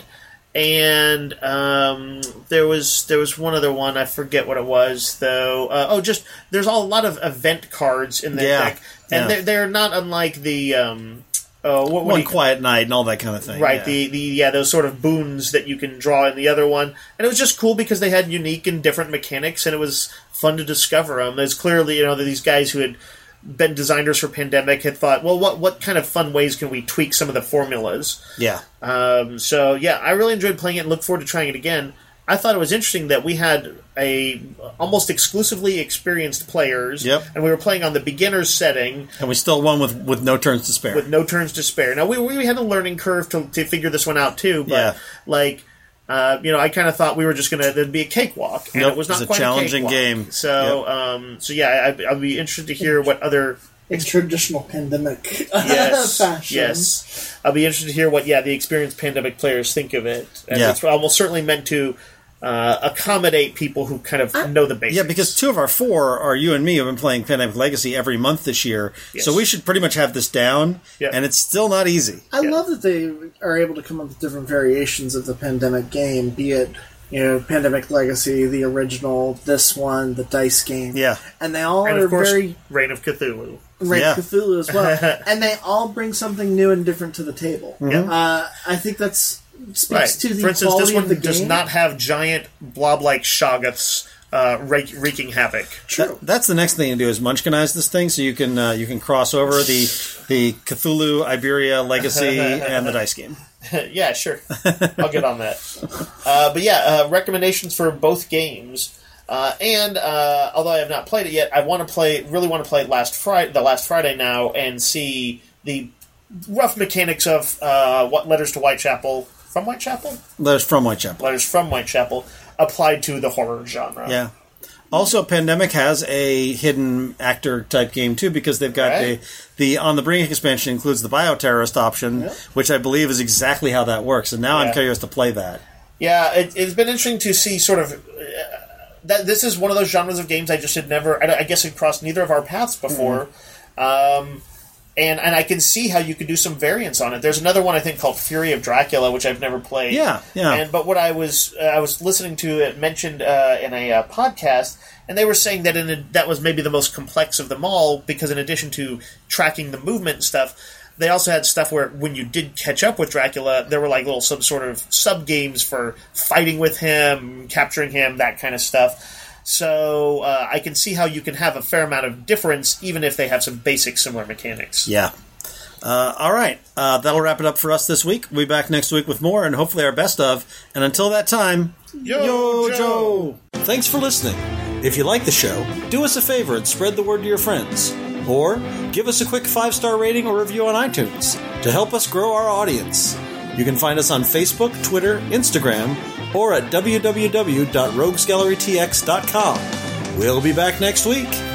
And there was one other one, I forget what it was though. There's a lot of event cards in the deck, and they're not unlike the One Quiet Night and all that kind of thing, right? Yeah. Those sort of boons that you can draw in the other one, and it was just cool because they had unique and different mechanics, and it was fun to discover them. There's clearly that these guys who had been designers for Pandemic had thought, well, what kind of fun ways can we tweak some of the formulas? Yeah. I really enjoyed playing it and look forward to trying it again. I thought it was interesting that we had almost exclusively experienced players, and we were playing on the beginner's setting. And we still won with no turns to spare. With no turns to spare. Now, we had a learning curve to figure this one out, too, but, I kind of thought we were just going to be a cakewalk, and it was not quite a challenging game. So, I'll be interested to hear what other... In traditional Pandemic fashion. Yes. I'll be interested to hear what, the experienced Pandemic players think of it. And it's almost certainly meant to accommodate people who kind of know the basics. Yeah, because 2 of our 4 are you and me who have been playing Pandemic Legacy every month this year, so we should pretty much have this down, and it's still not easy. I love that they are able to come up with different variations of the Pandemic game, be it Pandemic Legacy, the original, this one, the dice game. Yeah. And they all and are of course, very... Reign of Cthulhu. Reign of Cthulhu as well. And they all bring something new and different to the table. Mm-hmm. I think that's speaks to the For instance, quality this one of the game. does not have giant blob-like Shoggoths wreaking havoc. True. That's the next thing to do is Munchkinize this thing so you can cross over the Cthulhu, Iberia, Legacy, and the dice game. Yeah, sure. I'll get on that. Recommendations for both games. Although I have not played it yet, I really want to play it the last Friday now and see the rough mechanics of Letters to Whitechapel. From Whitechapel? Letters from Whitechapel. Letters from Whitechapel applied to the horror genre. Yeah. Also, Pandemic has a hidden actor type game too because they've got the On the Brink expansion includes the bioterrorist option, which I believe is exactly how that works. And now I'm curious to play that. Yeah, it's been interesting to see sort of that. This is one of those genres of games I just had never. I guess it crossed neither of our paths before. And I can see how you could do some variants on it. There's another one I think called Fury of Dracula, which I've never played. But what I was listening to it mentioned in a podcast, and they were saying that that was maybe the most complex of them all because in addition to tracking the movement and stuff, they also had stuff where when you did catch up with Dracula, there were like some sort of sub games for fighting with him, capturing him, that kind of stuff. So I can see how you can have a fair amount of difference, even if they have some basic similar mechanics. Yeah. All right. That'll wrap it up for us this week. We'll be back next week with more and hopefully our best of. And until that time, Yo Joe! Thanks for listening. If you like the show, do us a favor and spread the word to your friends. Or give us a quick 5-star rating or review on iTunes to help us grow our audience. You can find us on Facebook, Twitter, Instagram, or at www.roguesgallerytx.com. We'll be back next week.